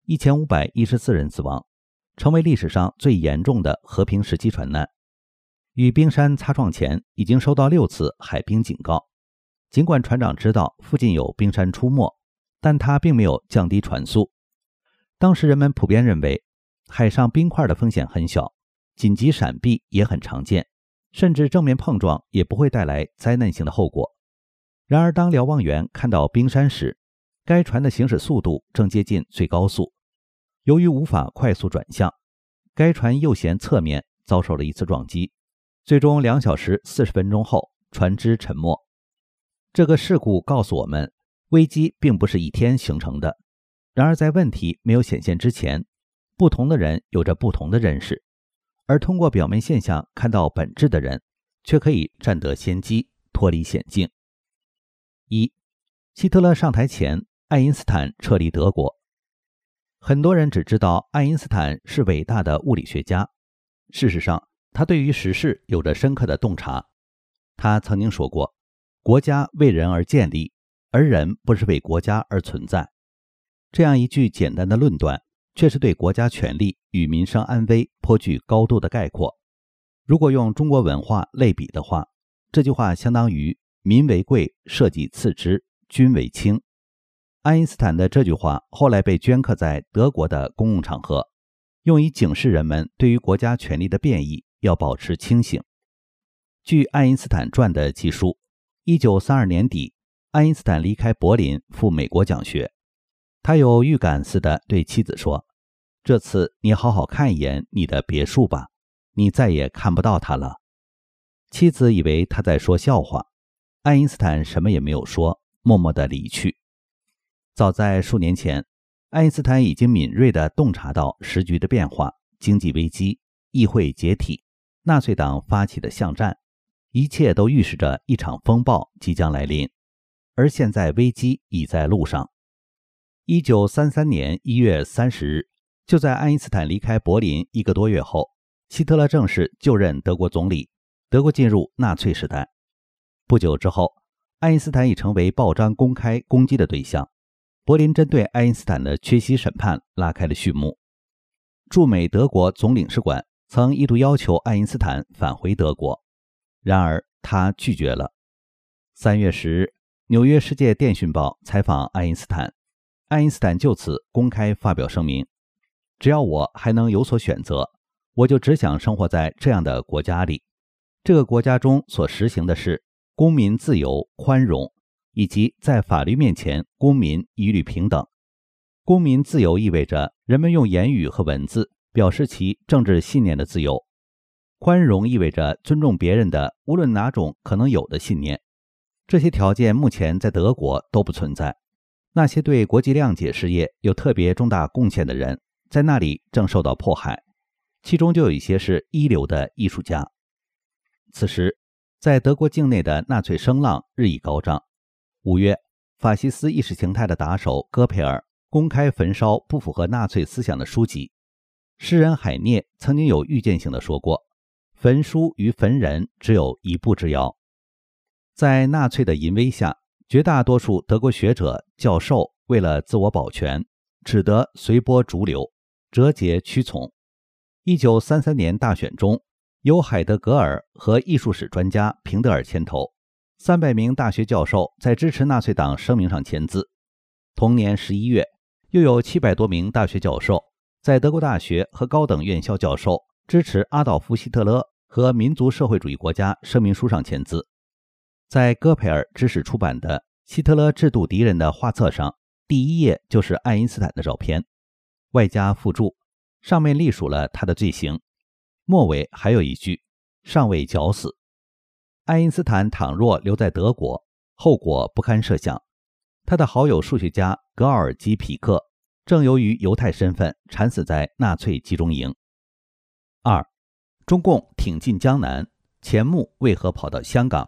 ，1514人死亡，成为历史上最严重的和平时期船难。与冰山擦撞前已经收到6次海冰警告，尽管船长知道附近有冰山出没，但他并没有降低船速。当时人们普遍认为海上冰块的风险很小，紧急闪避也很常见，甚至正面碰撞也不会带来灾难性的后果。然而当瞭望员看到冰山时，该船的行驶速度正接近最高速，由于无法快速转向，该船右舷侧面遭受了一次撞击，最终2小时40分钟后船只沉没。这个事故告诉我们，危机并不是一天形成的，然而在问题没有显现之前，不同的人有着不同的认识，而通过表面现象看到本质的人却可以占得先机，脱离险境。1. 希特勒上台前，爱因斯坦撤离德国。很多人只知道爱因斯坦是伟大的物理学家，事实上他对于时事有着深刻的洞察。他曾经说过，国家为人而建立，而人不是为国家而存在。这样一句简单的论断，却是对国家权力与民生安危颇具高度的概括。如果用中国文化类比的话，这句话相当于民为贵，社稷次之，君为轻。爱因斯坦的这句话后来被镌刻在德国的公共场合，用以警示人们对于国家权力的变异要保持清醒。据爱因斯坦传的记述，1932年底，爱因斯坦离开柏林赴美国讲学。他有预感似的对妻子说，这次你好好看一眼你的别墅吧，你再也看不到它了。妻子以为他在说笑话，爱因斯坦什么也没有说，默默地离去。早在数年前，爱因斯坦已经敏锐地洞察到时局的变化，经济危机，议会解体，纳粹党发起的巷战，一切都预示着一场风暴即将来临，而现在危机已在路上。1933年1月30日，就在爱因斯坦离开柏林1个多月后，希特勒正式就任德国总理，德国进入纳粹时代。不久之后，爱因斯坦已成为报章公开攻击的对象，柏林针对爱因斯坦的缺席审判拉开了序幕。驻美德国总领事馆曾一度要求爱因斯坦返回德国，然而他拒绝了。3月10日，纽约世界电讯报采访爱因斯坦，爱因斯坦就此公开发表声明，只要我还能有所选择，我就只想生活在这样的国家里，这个国家中所实行的是公民自由、宽容，以及在法律面前公民一律平等。公民自由意味着人们用言语和文字表示其政治信念的自由，宽容意味着尊重别人的无论哪种可能有的信念。这些条件目前在德国都不存在。那些对国际谅解事业有特别重大贡献的人，在那里正受到迫害，其中就有一些是一流的艺术家。此时，在德国境内的纳粹声浪日益高涨。5月，法西斯意识形态的打手戈培尔公开焚烧不符合纳粹思想的书籍。诗人海涅曾经有预见性地说过，焚书与焚人只有一步之遥。在纳粹的淫威下，绝大多数德国学者、教授为了自我保全，只得随波逐流，折节屈从。1933年大选中，由海德格尔和艺术史专家平德尔牵头，300名大学教授在支持纳粹党声明上签字。同年11月，又有700多名大学教授在德国大学和高等院校教授支持阿道夫·希特勒和民族社会主义国家声明书上签字。在戈培尔指使出版的《希特勒制度敌人》的画册上，第1页就是爱因斯坦的照片，外加附注，上面隶属了他的罪行，末尾还有一句尚未绞死。爱因斯坦倘若留在德国，后果不堪设想。他的好友数学家格奥尔基·皮克正由于犹太身份惨死在纳粹集中营。2. 中共挺进江南，钱穆为何跑到香港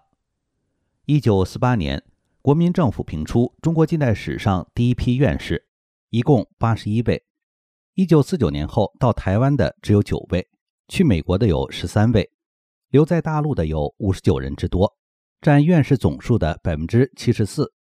？1948年，国民政府评出中国近代史上第一批院士，一共81位。1949年后到台湾的只有9位，去美国的有13位，留在大陆的有59人之多，占院士总数的 74%。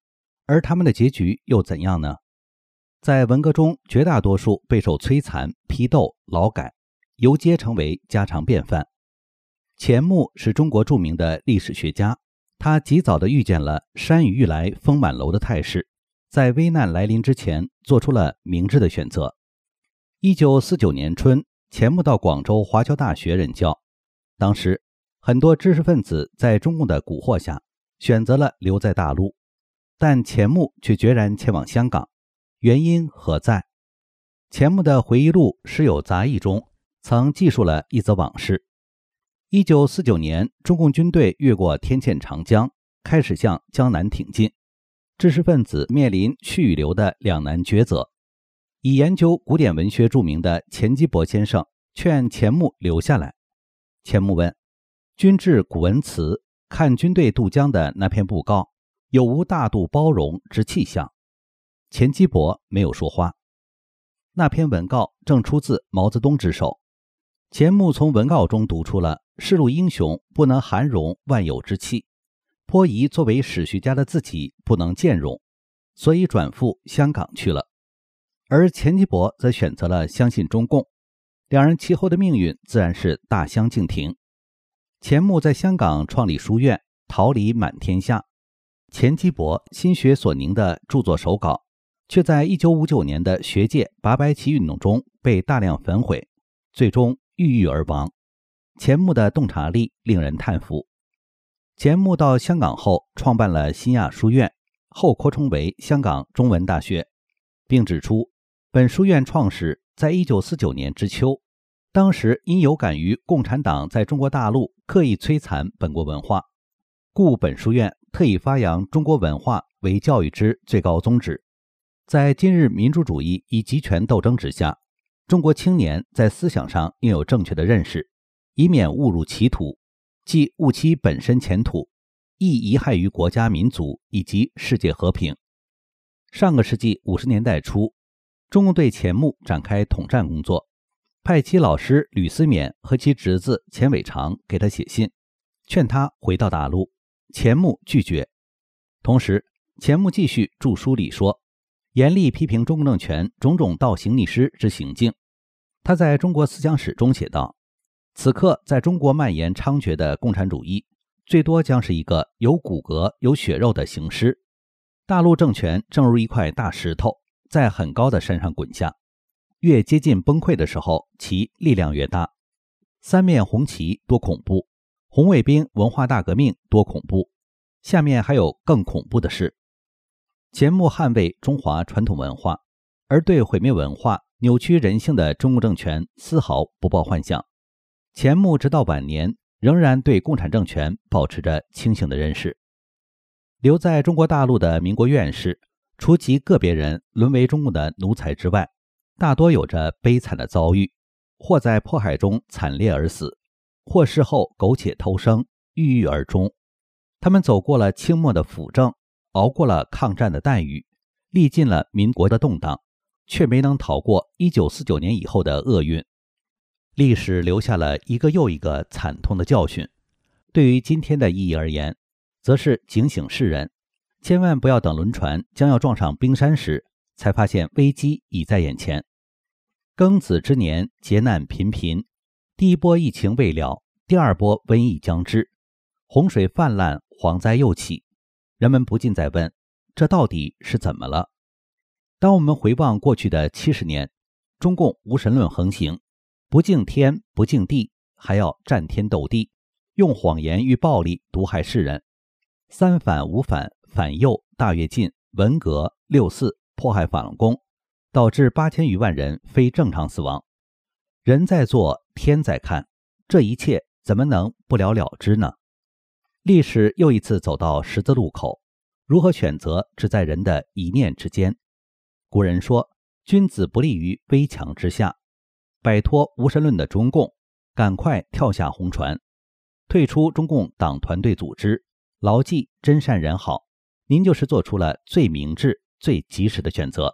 而他们的结局又怎样呢？在文革中，绝大多数备受摧残、批斗、劳改，游街成为家常便饭。钱穆是中国著名的历史学家，他及早地预见了山雨欲来风满楼的态势，在危难来临之前做出了明智的选择。1949年春，钱穆到广州华侨大学任教。当时很多知识分子在中共的蛊惑下选择了留在大陆，但钱穆却决然前往香港，原因何在？钱穆的回忆录《师友杂忆》中曾记述了一则往事。1949年，中共军队越过天堑长江，开始向江南挺进。知识分子面临去与留的两难抉择。以研究古典文学著名的钱基博先生劝钱穆留下来。钱穆问：君至古文辞，看军队渡江的那篇布告，有无大度包容之气象？钱基博没有说话。那篇文告正出自毛泽东之手。钱穆从文告中读出了士路英雄不能含容万有之气，颇疑作为史学家的自己不能兼容，所以转赴香港去了。而钱基博则选择了相信中共，两人其后的命运自然是大相径庭。钱穆在香港创立书院，桃李满天下。钱基博心血所凝的著作手稿，却在1959年的学界拔白旗运动中被大量焚毁，最终郁郁而亡。钱穆的洞察力令人叹服。钱穆到香港后创办了新亚书院，后扩充为香港中文大学，并指出本书院创始在1949年之秋，当时因有感于共产党在中国大陆刻意摧残本国文化，故本书院特意发扬中国文化为教育之最高宗旨。在今日民主主义以集权斗争之下，中国青年在思想上应有正确的认识，以免误入歧途，既误其本身前途，亦贻害于国家民族以及世界和平。上个世纪50年代初，中共对钱穆展开统战工作，派其老师吕思勉和其侄子钱伟长给他写信，劝他回到大陆。钱穆拒绝。同时，钱穆继续著书里说，严厉批评中共政权种种倒行逆施之行径。他在中国思想史中写道：此刻在中国蔓延猖獗的共产主义，最多将是一个有骨骼有血肉的行尸。大陆政权正如一块大石头，在很高的山上滚下，越接近崩溃的时候，其力量越大。三面红旗多恐怖，红卫兵文化大革命多恐怖，下面还有更恐怖的事。钱穆捍卫中华传统文化，而对毁灭文化、扭曲人性的中共政权丝毫不抱幻想。钱穆直到晚年仍然对共产政权保持着清醒的认识。留在中国大陆的民国院士，除极个别人沦为中共的奴才之外，大多有着悲惨的遭遇，或在迫害中惨烈而死，或事后苟且偷生，郁郁而终。他们走过了清末的辅政，熬过了抗战的弹雨，历尽了民国的动荡，却没能逃过1949年以后的厄运。历史留下了一个又一个惨痛的教训，对于今天的意义而言，则是警醒世人，千万不要等轮船将要撞上冰山时，才发现危机已在眼前。庚子之年，劫难频频，第一波疫情未了，第二波瘟疫将至，洪水泛滥，蝗灾又起，人们不禁在问，这到底是怎么了？当我们回望过去的70年，中共无神论横行，不敬天不敬地，还要战天斗地，用谎言与暴力毒害世人。三反五反，反右、大跃进、文革、六四迫害法轮功，导致8000余万人非正常死亡。人在做，天在看，这一切怎么能不了了之呢？历史又一次走到十字路口，如何选择只在人的一念之间。古人说，君子不立于危墙之下。摆脱无神论的中共，赶快跳下红船，退出中共党团队组织，牢记真善人好，您就是做出了最明智、最及时的选择。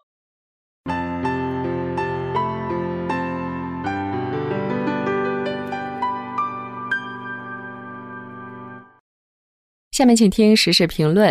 下面请听时事评论。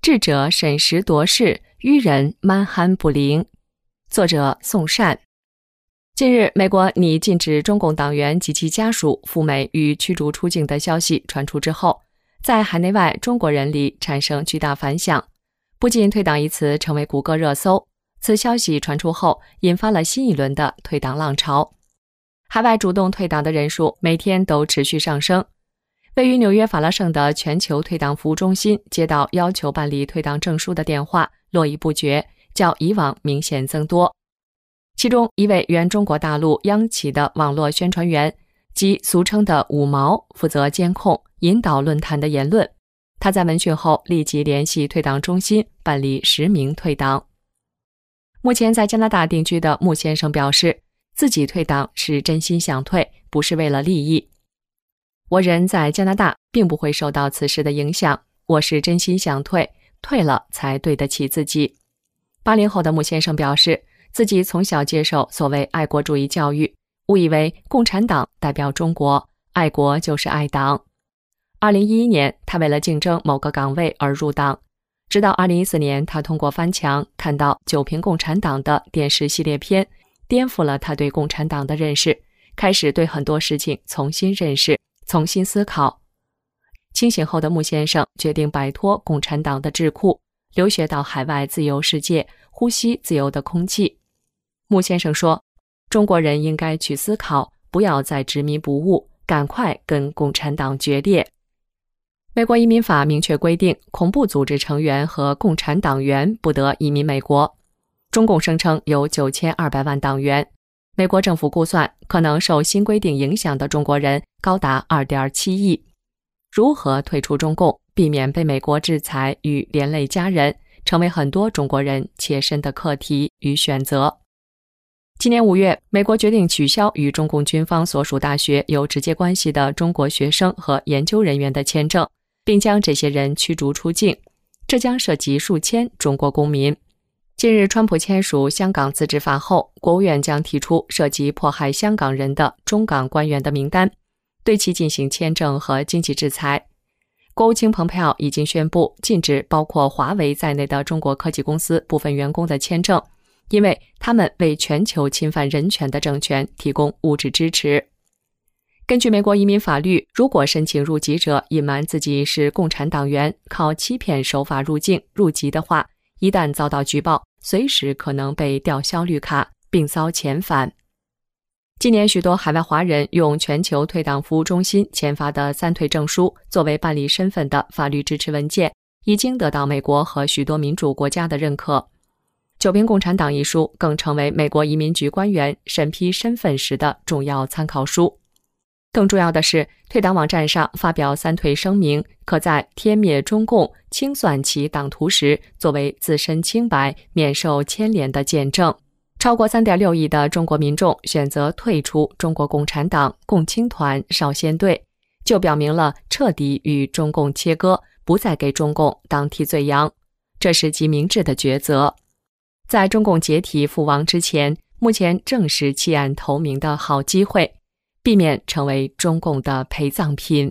智者审时度势，愚人蛮憨不灵。作者宋善。近日，美国拟禁止中共党员及其家属赴美与驱逐出境的消息传出之后，在海内外中国人里产生巨大反响，不仅退党一词成为谷歌热搜，此消息传出后引发了新一轮的退党浪潮。海外主动退党的人数每天都持续上升。位于纽约法拉盛的全球退党服务中心接到要求办理退党证书的电话络绎不绝，较以往明显增多。其中一位原中国大陆央企的网络宣传员，即俗称的五毛，负责监控引导论坛的言论。他在闻讯后立即联系退党中心办理实名退党。目前在加拿大定居的穆先生表示，自己退党是真心想退，不是为了利益。我人在加拿大并不会受到此事的影响，我是真心想退，退了才对得起自己。80后的穆先生表示，自己从小接受所谓爱国主义教育，误以为共产党代表中国，爱国就是爱党。2011年，他为了竞争某个岗位而入党，直到2014年，他通过翻墙看到《九评共产党》的电视系列片，颠覆了他对共产党的认识，开始对很多事情重新认识，重新思考。清醒后的穆先生决定摆脱共产党的桎梏，留学到海外自由世界，呼吸自由的空气。穆先生说，中国人应该去思考，不要再执迷不悟，赶快跟共产党决裂。美国移民法明确规定，恐怖组织成员和共产党员不得移民美国。中共声称有9200万党员，美国政府估算，可能受新规定影响的中国人高达2.7亿。如何退出中共，避免被美国制裁与连累家人，成为很多中国人切身的课题与选择。今年5月，美国决定取消与中共军方所属大学有直接关系的中国学生和研究人员的签证，并将这些人驱逐出境，这将涉及数千中国公民。近日，川普签署香港自治法后，国务院将提出涉及迫害香港人的中港官员的名单，对其进行签证和经济制裁。国务卿蓬佩奥已经宣布禁止包括华为在内的中国科技公司部分员工的签证，因为他们为全球侵犯人权的政权提供物质支持。根据美国移民法律，如果申请入籍者隐瞒自己是共产党员，靠欺骗手法入境入籍的话，一旦遭到举报，随时可能被吊销绿卡，并遭遣返。今年许多海外华人用全球退党服务中心签发的3退证书作为办理身份的法律支持文件，已经得到美国和许多民主国家的认可。九评共产党一书更成为美国移民局官员审批身份时的重要参考书。更重要的是，退党网站上发表3退声明，可在天灭中共、清算其党徒时作为自身清白、免受牵连的见证。超过3.6亿的中国民众选择退出中国共产党、共青团、少先队，就表明了彻底与中共切割，不再给中共当替罪羊，这是极明智的抉择。在中共解体覆亡之前，目前正是弃暗投明的好机会，避免成为中共的陪葬品。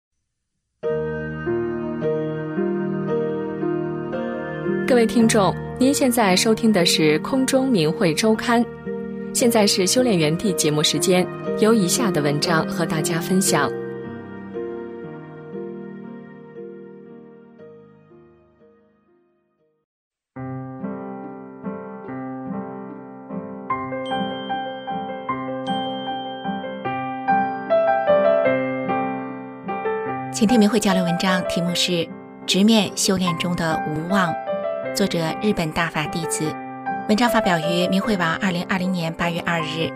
各位听众，您现在收听的是空中明慧周刊，现在是修炼园地节目时间，有以下的文章和大家分享。 请听明慧交流文章，题目是《直面修炼中的无望》，作者日本大法弟子。文章发表于明慧网2020年8月2日。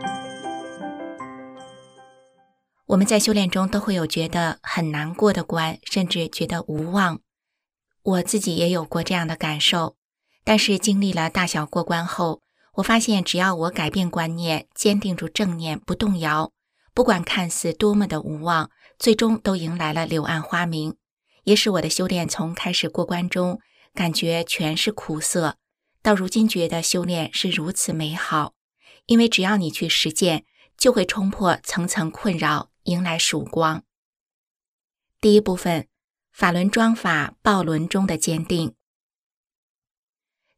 我们在修炼中都会有觉得很难过的关，甚至觉得无望。我自己也有过这样的感受，但是经历了大小过关后，我发现只要我改变观念，坚定住正念，不动摇，不管看似多么的无望，最终都迎来了柳暗花明，也使我的修炼从开始过关中感觉全是苦涩，到如今觉得修炼是如此美好，因为只要你去实践，就会冲破层层困扰，迎来曙光。第一部分，法轮庄法报轮中的坚定。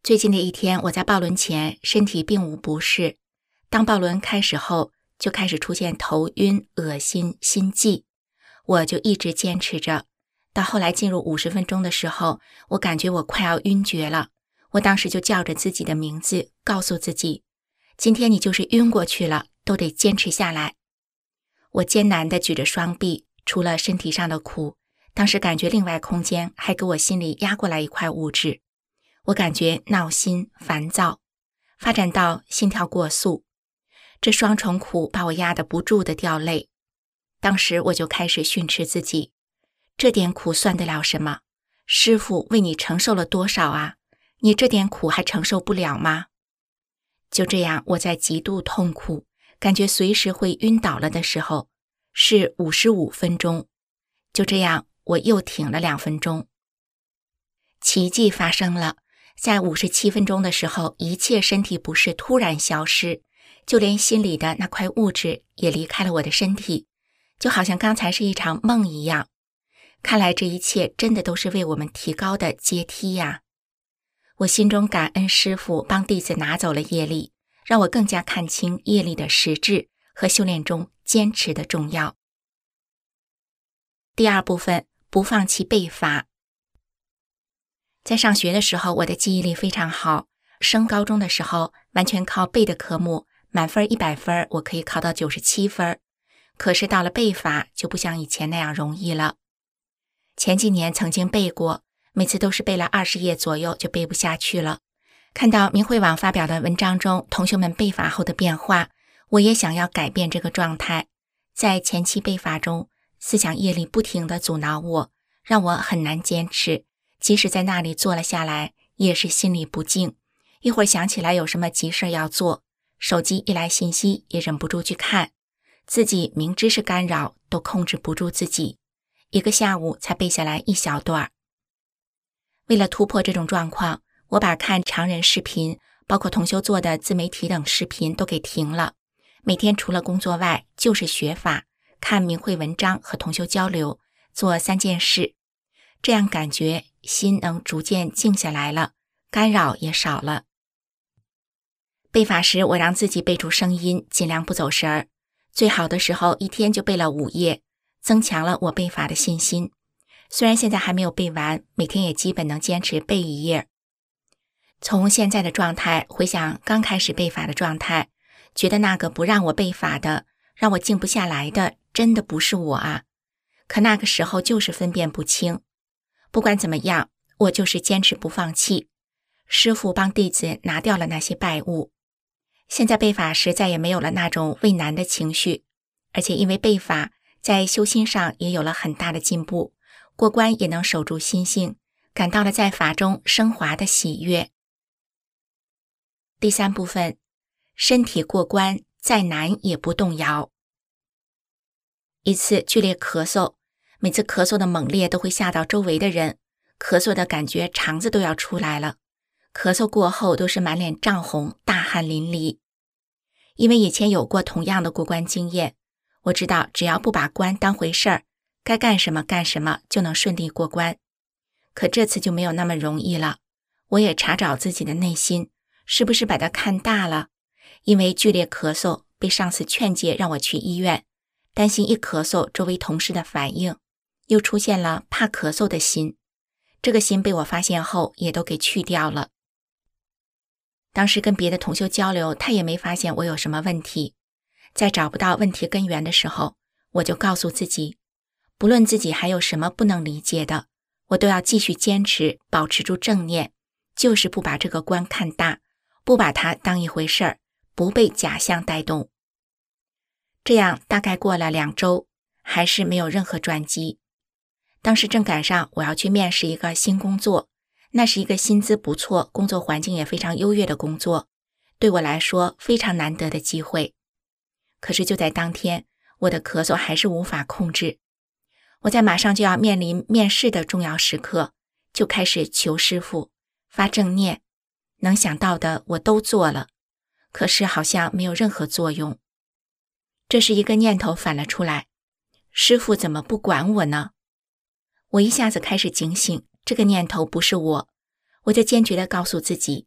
最近的一天，我在抱轮前身体并无不适，当抱轮开始后，就开始出现头晕、恶心、心悸，我就一直坚持着。到后来进入50分钟的时候，我感觉我快要晕厥了。我当时就叫着自己的名字，告诉自己，今天你就是晕过去了，都得坚持下来。我艰难地举着双臂，除了身体上的苦，当时感觉另外空间还给我心里压过来一块物质。我感觉闹心、烦躁，发展到心跳过速。这双重苦把我压得不住地掉泪。当时我就开始训斥自己，这点苦算得了什么？师父为你承受了多少啊？你这点苦还承受不了吗？就这样，我在极度痛苦，感觉随时会晕倒了的时候，是55分钟。就这样，我又挺了2分钟。奇迹发生了，在57分钟的时候，一切身体不适突然消失，就连心里的那块物质也离开了我的身体，就好像刚才是一场梦一样。看来这一切真的都是为我们提高的阶梯呀！我心中感恩师父帮弟子拿走了业力，让我更加看清业力的实质和修炼中坚持的重要。第二部分，不放弃背法。在上学的时候，我的记忆力非常好，升高中的时候完全靠背的科目，满分100分，我可以考到97分。可是到了背法，就不像以前那样容易了。前几年曾经背过，每次都是背了20页左右就背不下去了。看到明慧网发表的文章中同学们背法后的变化，我也想要改变这个状态。在前期背法中，思想业力不停地阻挠我，让我很难坚持，即使在那里坐了下来，也是心里不静。一会儿想起来有什么急事要做，手机一来信息也忍不住去看，自己明知是干扰，都控制不住自己。1个下午才背下来一小段。为了突破这种状况，我把看常人视频，包括同修做的自媒体等视频都给停了。每天除了工作外，就是学法，看明慧文章和同修交流，做3件事。这样感觉心能逐渐静下来了，干扰也少了。背法时，我让自己背出声音，尽量不走神儿。最好的时候一天就背了5页，增强了我背法的信心。虽然现在还没有背完，每天也基本能坚持背1页。从现在的状态回想刚开始背法的状态，觉得那个不让我背法的，让我静不下来的，真的不是我啊。可那个时候就是分辨不清。不管怎么样，我就是坚持不放弃。师父帮弟子拿掉了那些败物。现在背法时再也没有了那种畏难的情绪，而且因为背法在修心上也有了很大的进步，过关也能守住心性，感到了在法中升华的喜悦。第3部分，身体过关，再难也不动摇。一次剧烈咳嗽，每次咳嗽的猛烈都会吓到周围的人，咳嗽的感觉肠子都要出来了。咳嗽过后都是满脸涨红，大汗淋漓。因为以前有过同样的过关经验，我知道只要不把关当回事儿，该干什么干什么就能顺利过关。可这次就没有那么容易了。我也查找自己的内心，是不是把它看大了？因为剧烈咳嗽，被上司劝诫让我去医院，担心一咳嗽周围同事的反应，又出现了怕咳嗽的心。这个心被我发现后也都给去掉了。当时跟别的同修交流，他也没发现我有什么问题。在找不到问题根源的时候，我就告诉自己，不论自己还有什么不能理解的，我都要继续坚持，保持住正念，就是不把这个关看大，不把它当一回事儿，不被假象带动。这样大概过了2周，还是没有任何转机。当时正赶上我要去面试一个新工作，那是一个薪资不错，工作环境也非常优越的工作，对我来说非常难得的机会。可是就在当天，我的咳嗽还是无法控制。我在马上就要面临面试的重要时刻，就开始求师父，发正念，能想到的我都做了，可是好像没有任何作用。这时一个念头反了出来，师父怎么不管我呢？我一下子开始警醒，这个念头不是我，我就坚决地告诉自己，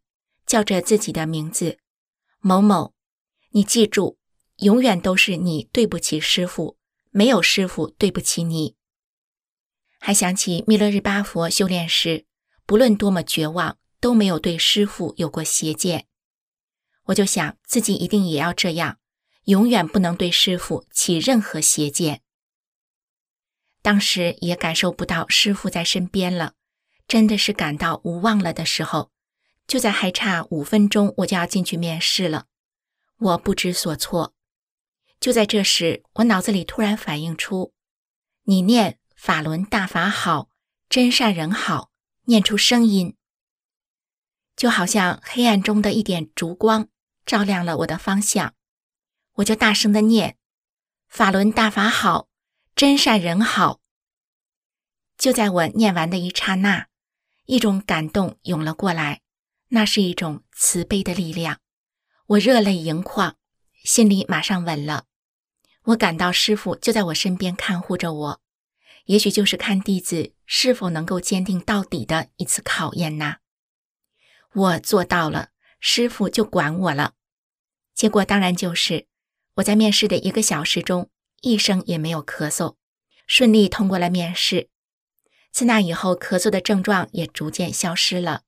叫着自己的名字，某某，你记住，永远都是你对不起师父，没有师父对不起你。还想起密勒日巴佛修炼时，不论多么绝望，都没有对师父有过邪见。我就想自己一定也要这样，永远不能对师父起任何邪见。当时也感受不到师父在身边了，真的是感到无望了的时候，就在还差5分钟我就要进去面试了，我不知所措。就在这时，我脑子里突然反映出，你念法轮大法好，真善人好，念出声音，就好像黑暗中的一点烛光照亮了我的方向。我就大声地念，法轮大法好，真善人好。就在我念完的一刹那，一种感动涌了过来，那是一种慈悲的力量。我热泪盈眶，心里马上稳了。我感到师父就在我身边看护着我，也许就是看弟子是否能够坚定到底的一次考验呐。我做到了，师父就管我了。结果当然就是我在面试的1个小时中一声也没有咳嗽，顺利通过了面试。自那以后，咳嗽的症状也逐渐消失了。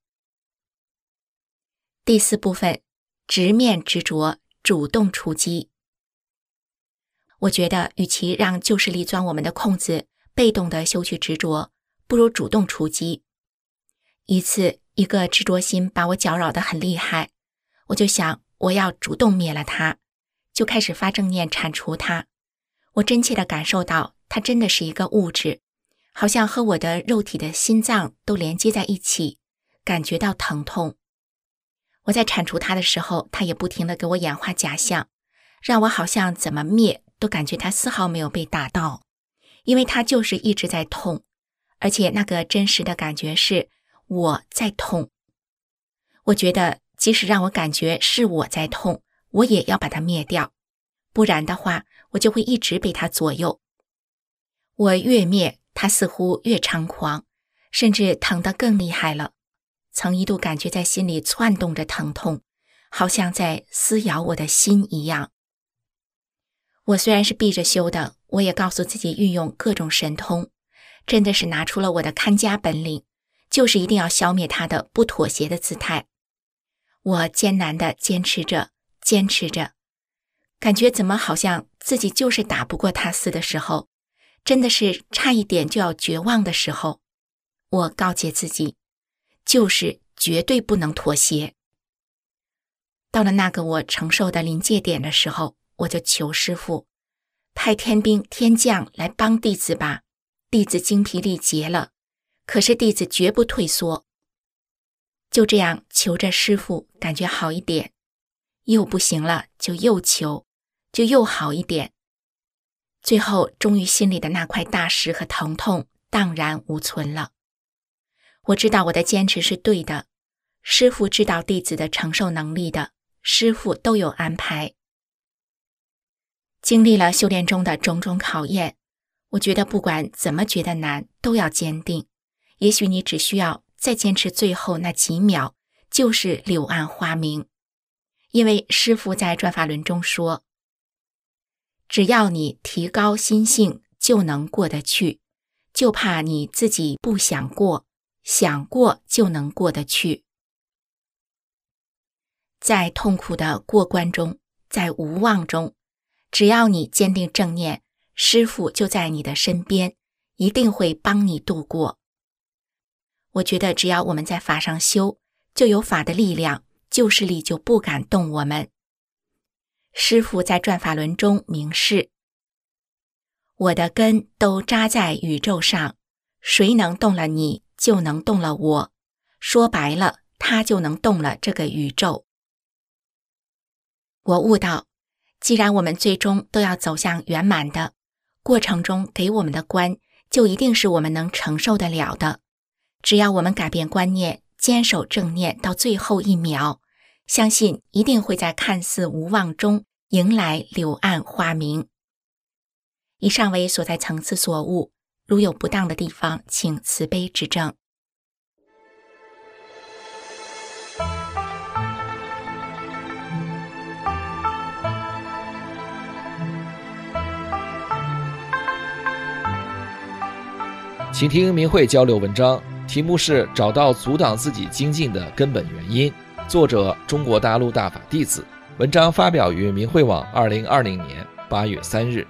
第4部分，直面执着，主动出击。我觉得与其让旧势力钻我们的空子，被动地修去执着，不如主动出击。一次，一个执着心把我搅扰得很厉害，我就想我要主动灭了它，就开始发正念铲除它。我真切地感受到它真的是一个物质，好像和我的肉体的心脏都连接在一起，感觉到疼痛。我在铲除它的时候，它也不停地给我演化假象，让我好像怎么灭都感觉它丝毫没有被打到，因为它就是一直在痛，而且那个真实的感觉是我在痛。我觉得即使让我感觉是我在痛，我也要把它灭掉，不然的话我就会一直被它左右。我越灭，它似乎越猖狂，甚至疼得更厉害了，曾一度感觉在心里窜动着疼痛，好像在撕咬我的心一样。我虽然是闭着修的，我也告诉自己运用各种神通，真的是拿出了我的看家本领，就是一定要消灭它的不妥协的姿态。我艰难地坚持着，感觉怎么好像自己就是打不过它似的时候，真的是差一点就要绝望的时候，我告诫自己，就是绝对不能妥协。到了那个我承受的临界点的时候，我就求师父派天兵天将来帮弟子吧，弟子精疲力竭了，可是弟子绝不退缩。就这样求着师父，感觉好一点，又不行了就又求，就又好一点，最后终于心里的那块大石和疼痛荡然无存了。我知道我的坚持是对的，师父知道弟子的承受能力的，师父都有安排。经历了修炼中的种种考验，我觉得不管怎么觉得难，都要坚定。也许你只需要再坚持最后那几秒，就是柳暗花明。因为师父在转法轮中说，只要你提高心性，就能过得去，就怕你自己不想过，想过就能过得去。在痛苦的过关中，在无望中，只要你坚定正念，师父就在你的身边，一定会帮你度过。我觉得只要我们在法上修，就有法的力量，旧势力就不敢动我们。师父在转法轮中明示，我的根都扎在宇宙上，谁能动了你，就能动了我。说白了，他就能动了这个宇宙。我悟到，既然我们最终都要走向圆满的过程中，给我们的关就一定是我们能承受得了的。只要我们改变观念，坚守正念到最后一秒，相信一定会在看似无望中迎来柳暗花明。以上为所在层次所悟，如有不当的地方，请慈悲指正。 请听明慧交流文章，题目是找到阻挡自己精进的根本原因，作者中国大陆大法弟子，文章发表于明慧网2020年8月3日。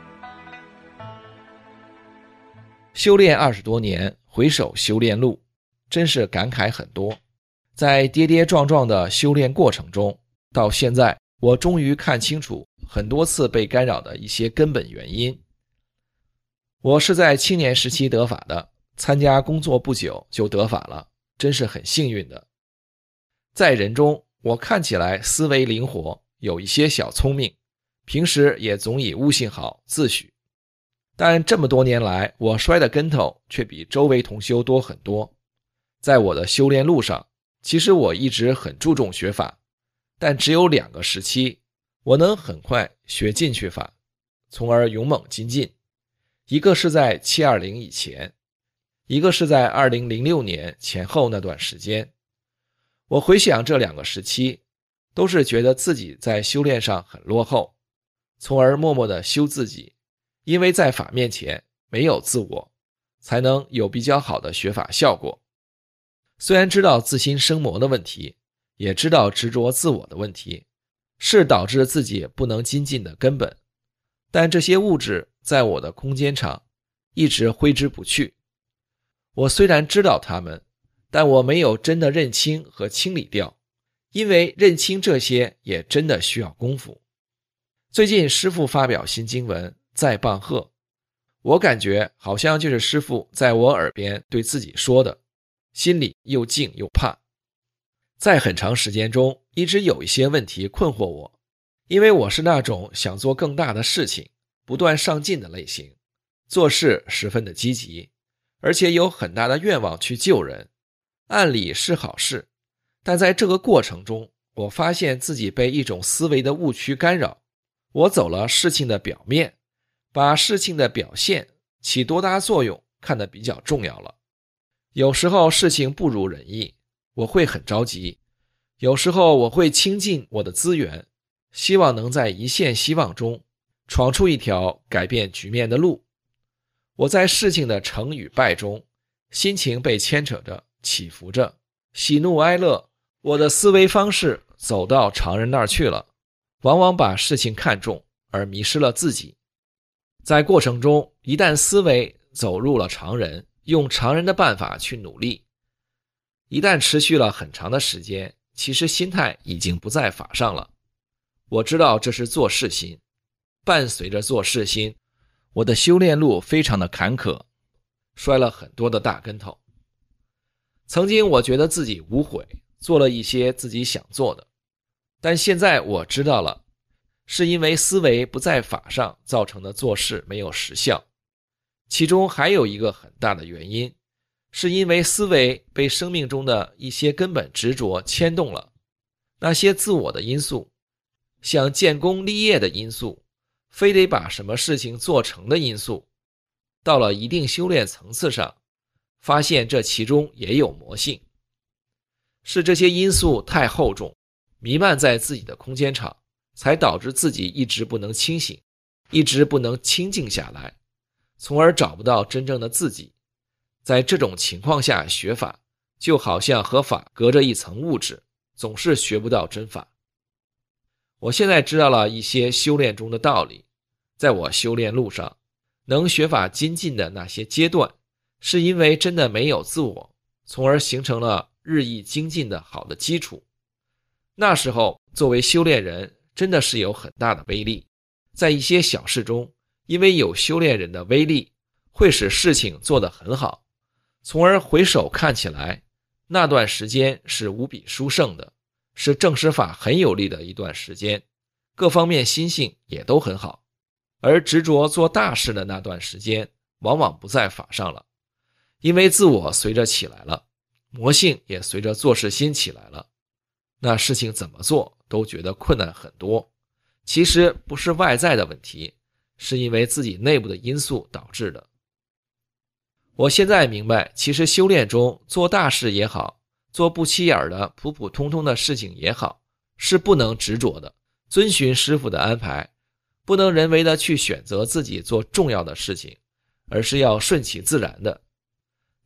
修炼20多年，回首修炼路，真是感慨很多。在跌跌撞撞的修炼过程中，到现在我终于看清楚很多次被干扰的一些根本原因。我是在青年时期得法的，参加工作不久就得法了，真是很幸运的。在人中，我看起来思维灵活，有一些小聪明，平时也总以悟性好自诩。但这么多年来，我摔的跟头却比周围同修多很多。在我的修炼路上，其实我一直很注重学法，但只有2个时期，我能很快学进去法，从而勇猛精进。一个是在720以前，一个是在2006年前后那段时间。我回想这2个时期，都是觉得自己在修炼上很落后，从而默默地修自己，因为在法面前没有自我，才能有比较好的学法效果。虽然知道自心生魔的问题，也知道执着自我的问题，是导致自己不能精进的根本，但这些物质在我的空间场一直挥之不去。我虽然知道它们，但我没有真的认清和清理掉，因为认清这些也真的需要功夫。最近师父发表新经文再棒喝，我感觉好像就是师父在我耳边对自己说的，心里又静又怕。在很长时间中，一直有一些问题困惑我，因为我是那种想做更大的事情，不断上进的类型，做事十分的积极，而且有很大的愿望去救人，按理是好事。但在这个过程中，我发现自己被一种思维的误区干扰，我走了事情的表面，把事情的表现起多大作用看得比较重要了。有时候事情不如人意，我会很着急，有时候我会倾尽我的资源，希望能在一线希望中闯出一条改变局面的路。我在事情的成与败中，心情被牵扯着，起伏着，喜怒哀乐，我的思维方式走到常人那儿去了，往往把事情看重，而迷失了自己。在过程中，一旦思维走入了常人，用常人的办法去努力，一旦持续了很长的时间，其实心态已经不在法上了。我知道这是做事心，伴随着做事心，我的修炼路非常的坎坷，摔了很多的大跟头。曾经我觉得自己无悔，做了一些自己想做的，但现在我知道了，是因为思维不在法上造成的做事没有实效。其中还有一个很大的原因，是因为思维被生命中的一些根本执着牵动了，那些自我的因素，想建功立业的因素，非得把什么事情做成的因素，到了一定修炼层次上，发现这其中也有魔性，是这些因素太厚重，弥漫在自己的空间场，才导致自己一直不能清醒，一直不能清静下来，从而找不到真正的自己。在这种情况下学法，就好像和法隔着一层物质，总是学不到真法。我现在知道了一些修炼中的道理，在我修炼路上，能学法精进的那些阶段，是因为真的没有自我，从而形成了日益精进的好的基础。那时候作为修炼人，真的是有很大的威力，在一些小事中，因为有修炼人的威力，会使事情做得很好，从而回首看起来，那段时间是无比殊胜的，是正实法很有利的一段时间，各方面心性也都很好。而执着做大事的那段时间，往往不在法上了，因为自我随着起来了，魔性也随着做事心起来了，那事情怎么做都觉得困难很多。其实不是外在的问题，是因为自己内部的因素导致的。我现在明白，其实修炼中做大事也好，做不起眼的普普通通的事情也好，是不能执着的，遵循师父的安排，不能人为的去选择自己做重要的事情，而是要顺其自然的。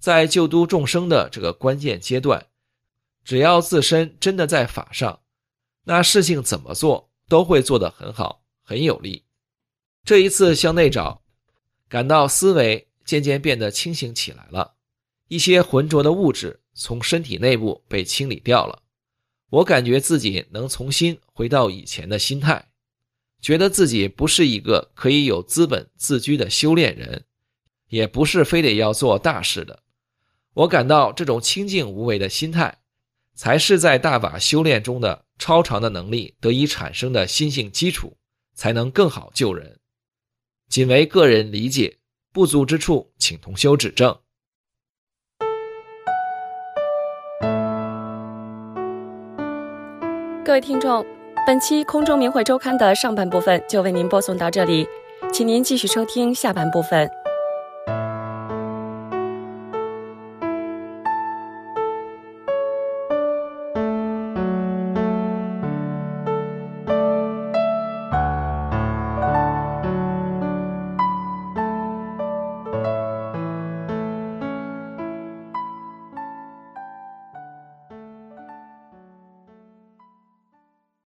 在救度众生的这个关键阶段，只要自身真的在法上，那事情怎么做都会做得很好，很有力。这一次向内找，感到思维渐渐变得清醒起来了，一些浑浊的物质从身体内部被清理掉了，我感觉自己能重新回到以前的心态，觉得自己不是一个可以有资本自居的修炼人，也不是非得要做大事的。我感到这种清净无为的心态，才是在大法修炼中的超常的能力得以产生的心性基础，才能更好救人。仅为个人理解，不足之处请同修指正。 各位听众，本期空中明慧周刊的上半部分就为您播送到这里，请您继续收听下半部分。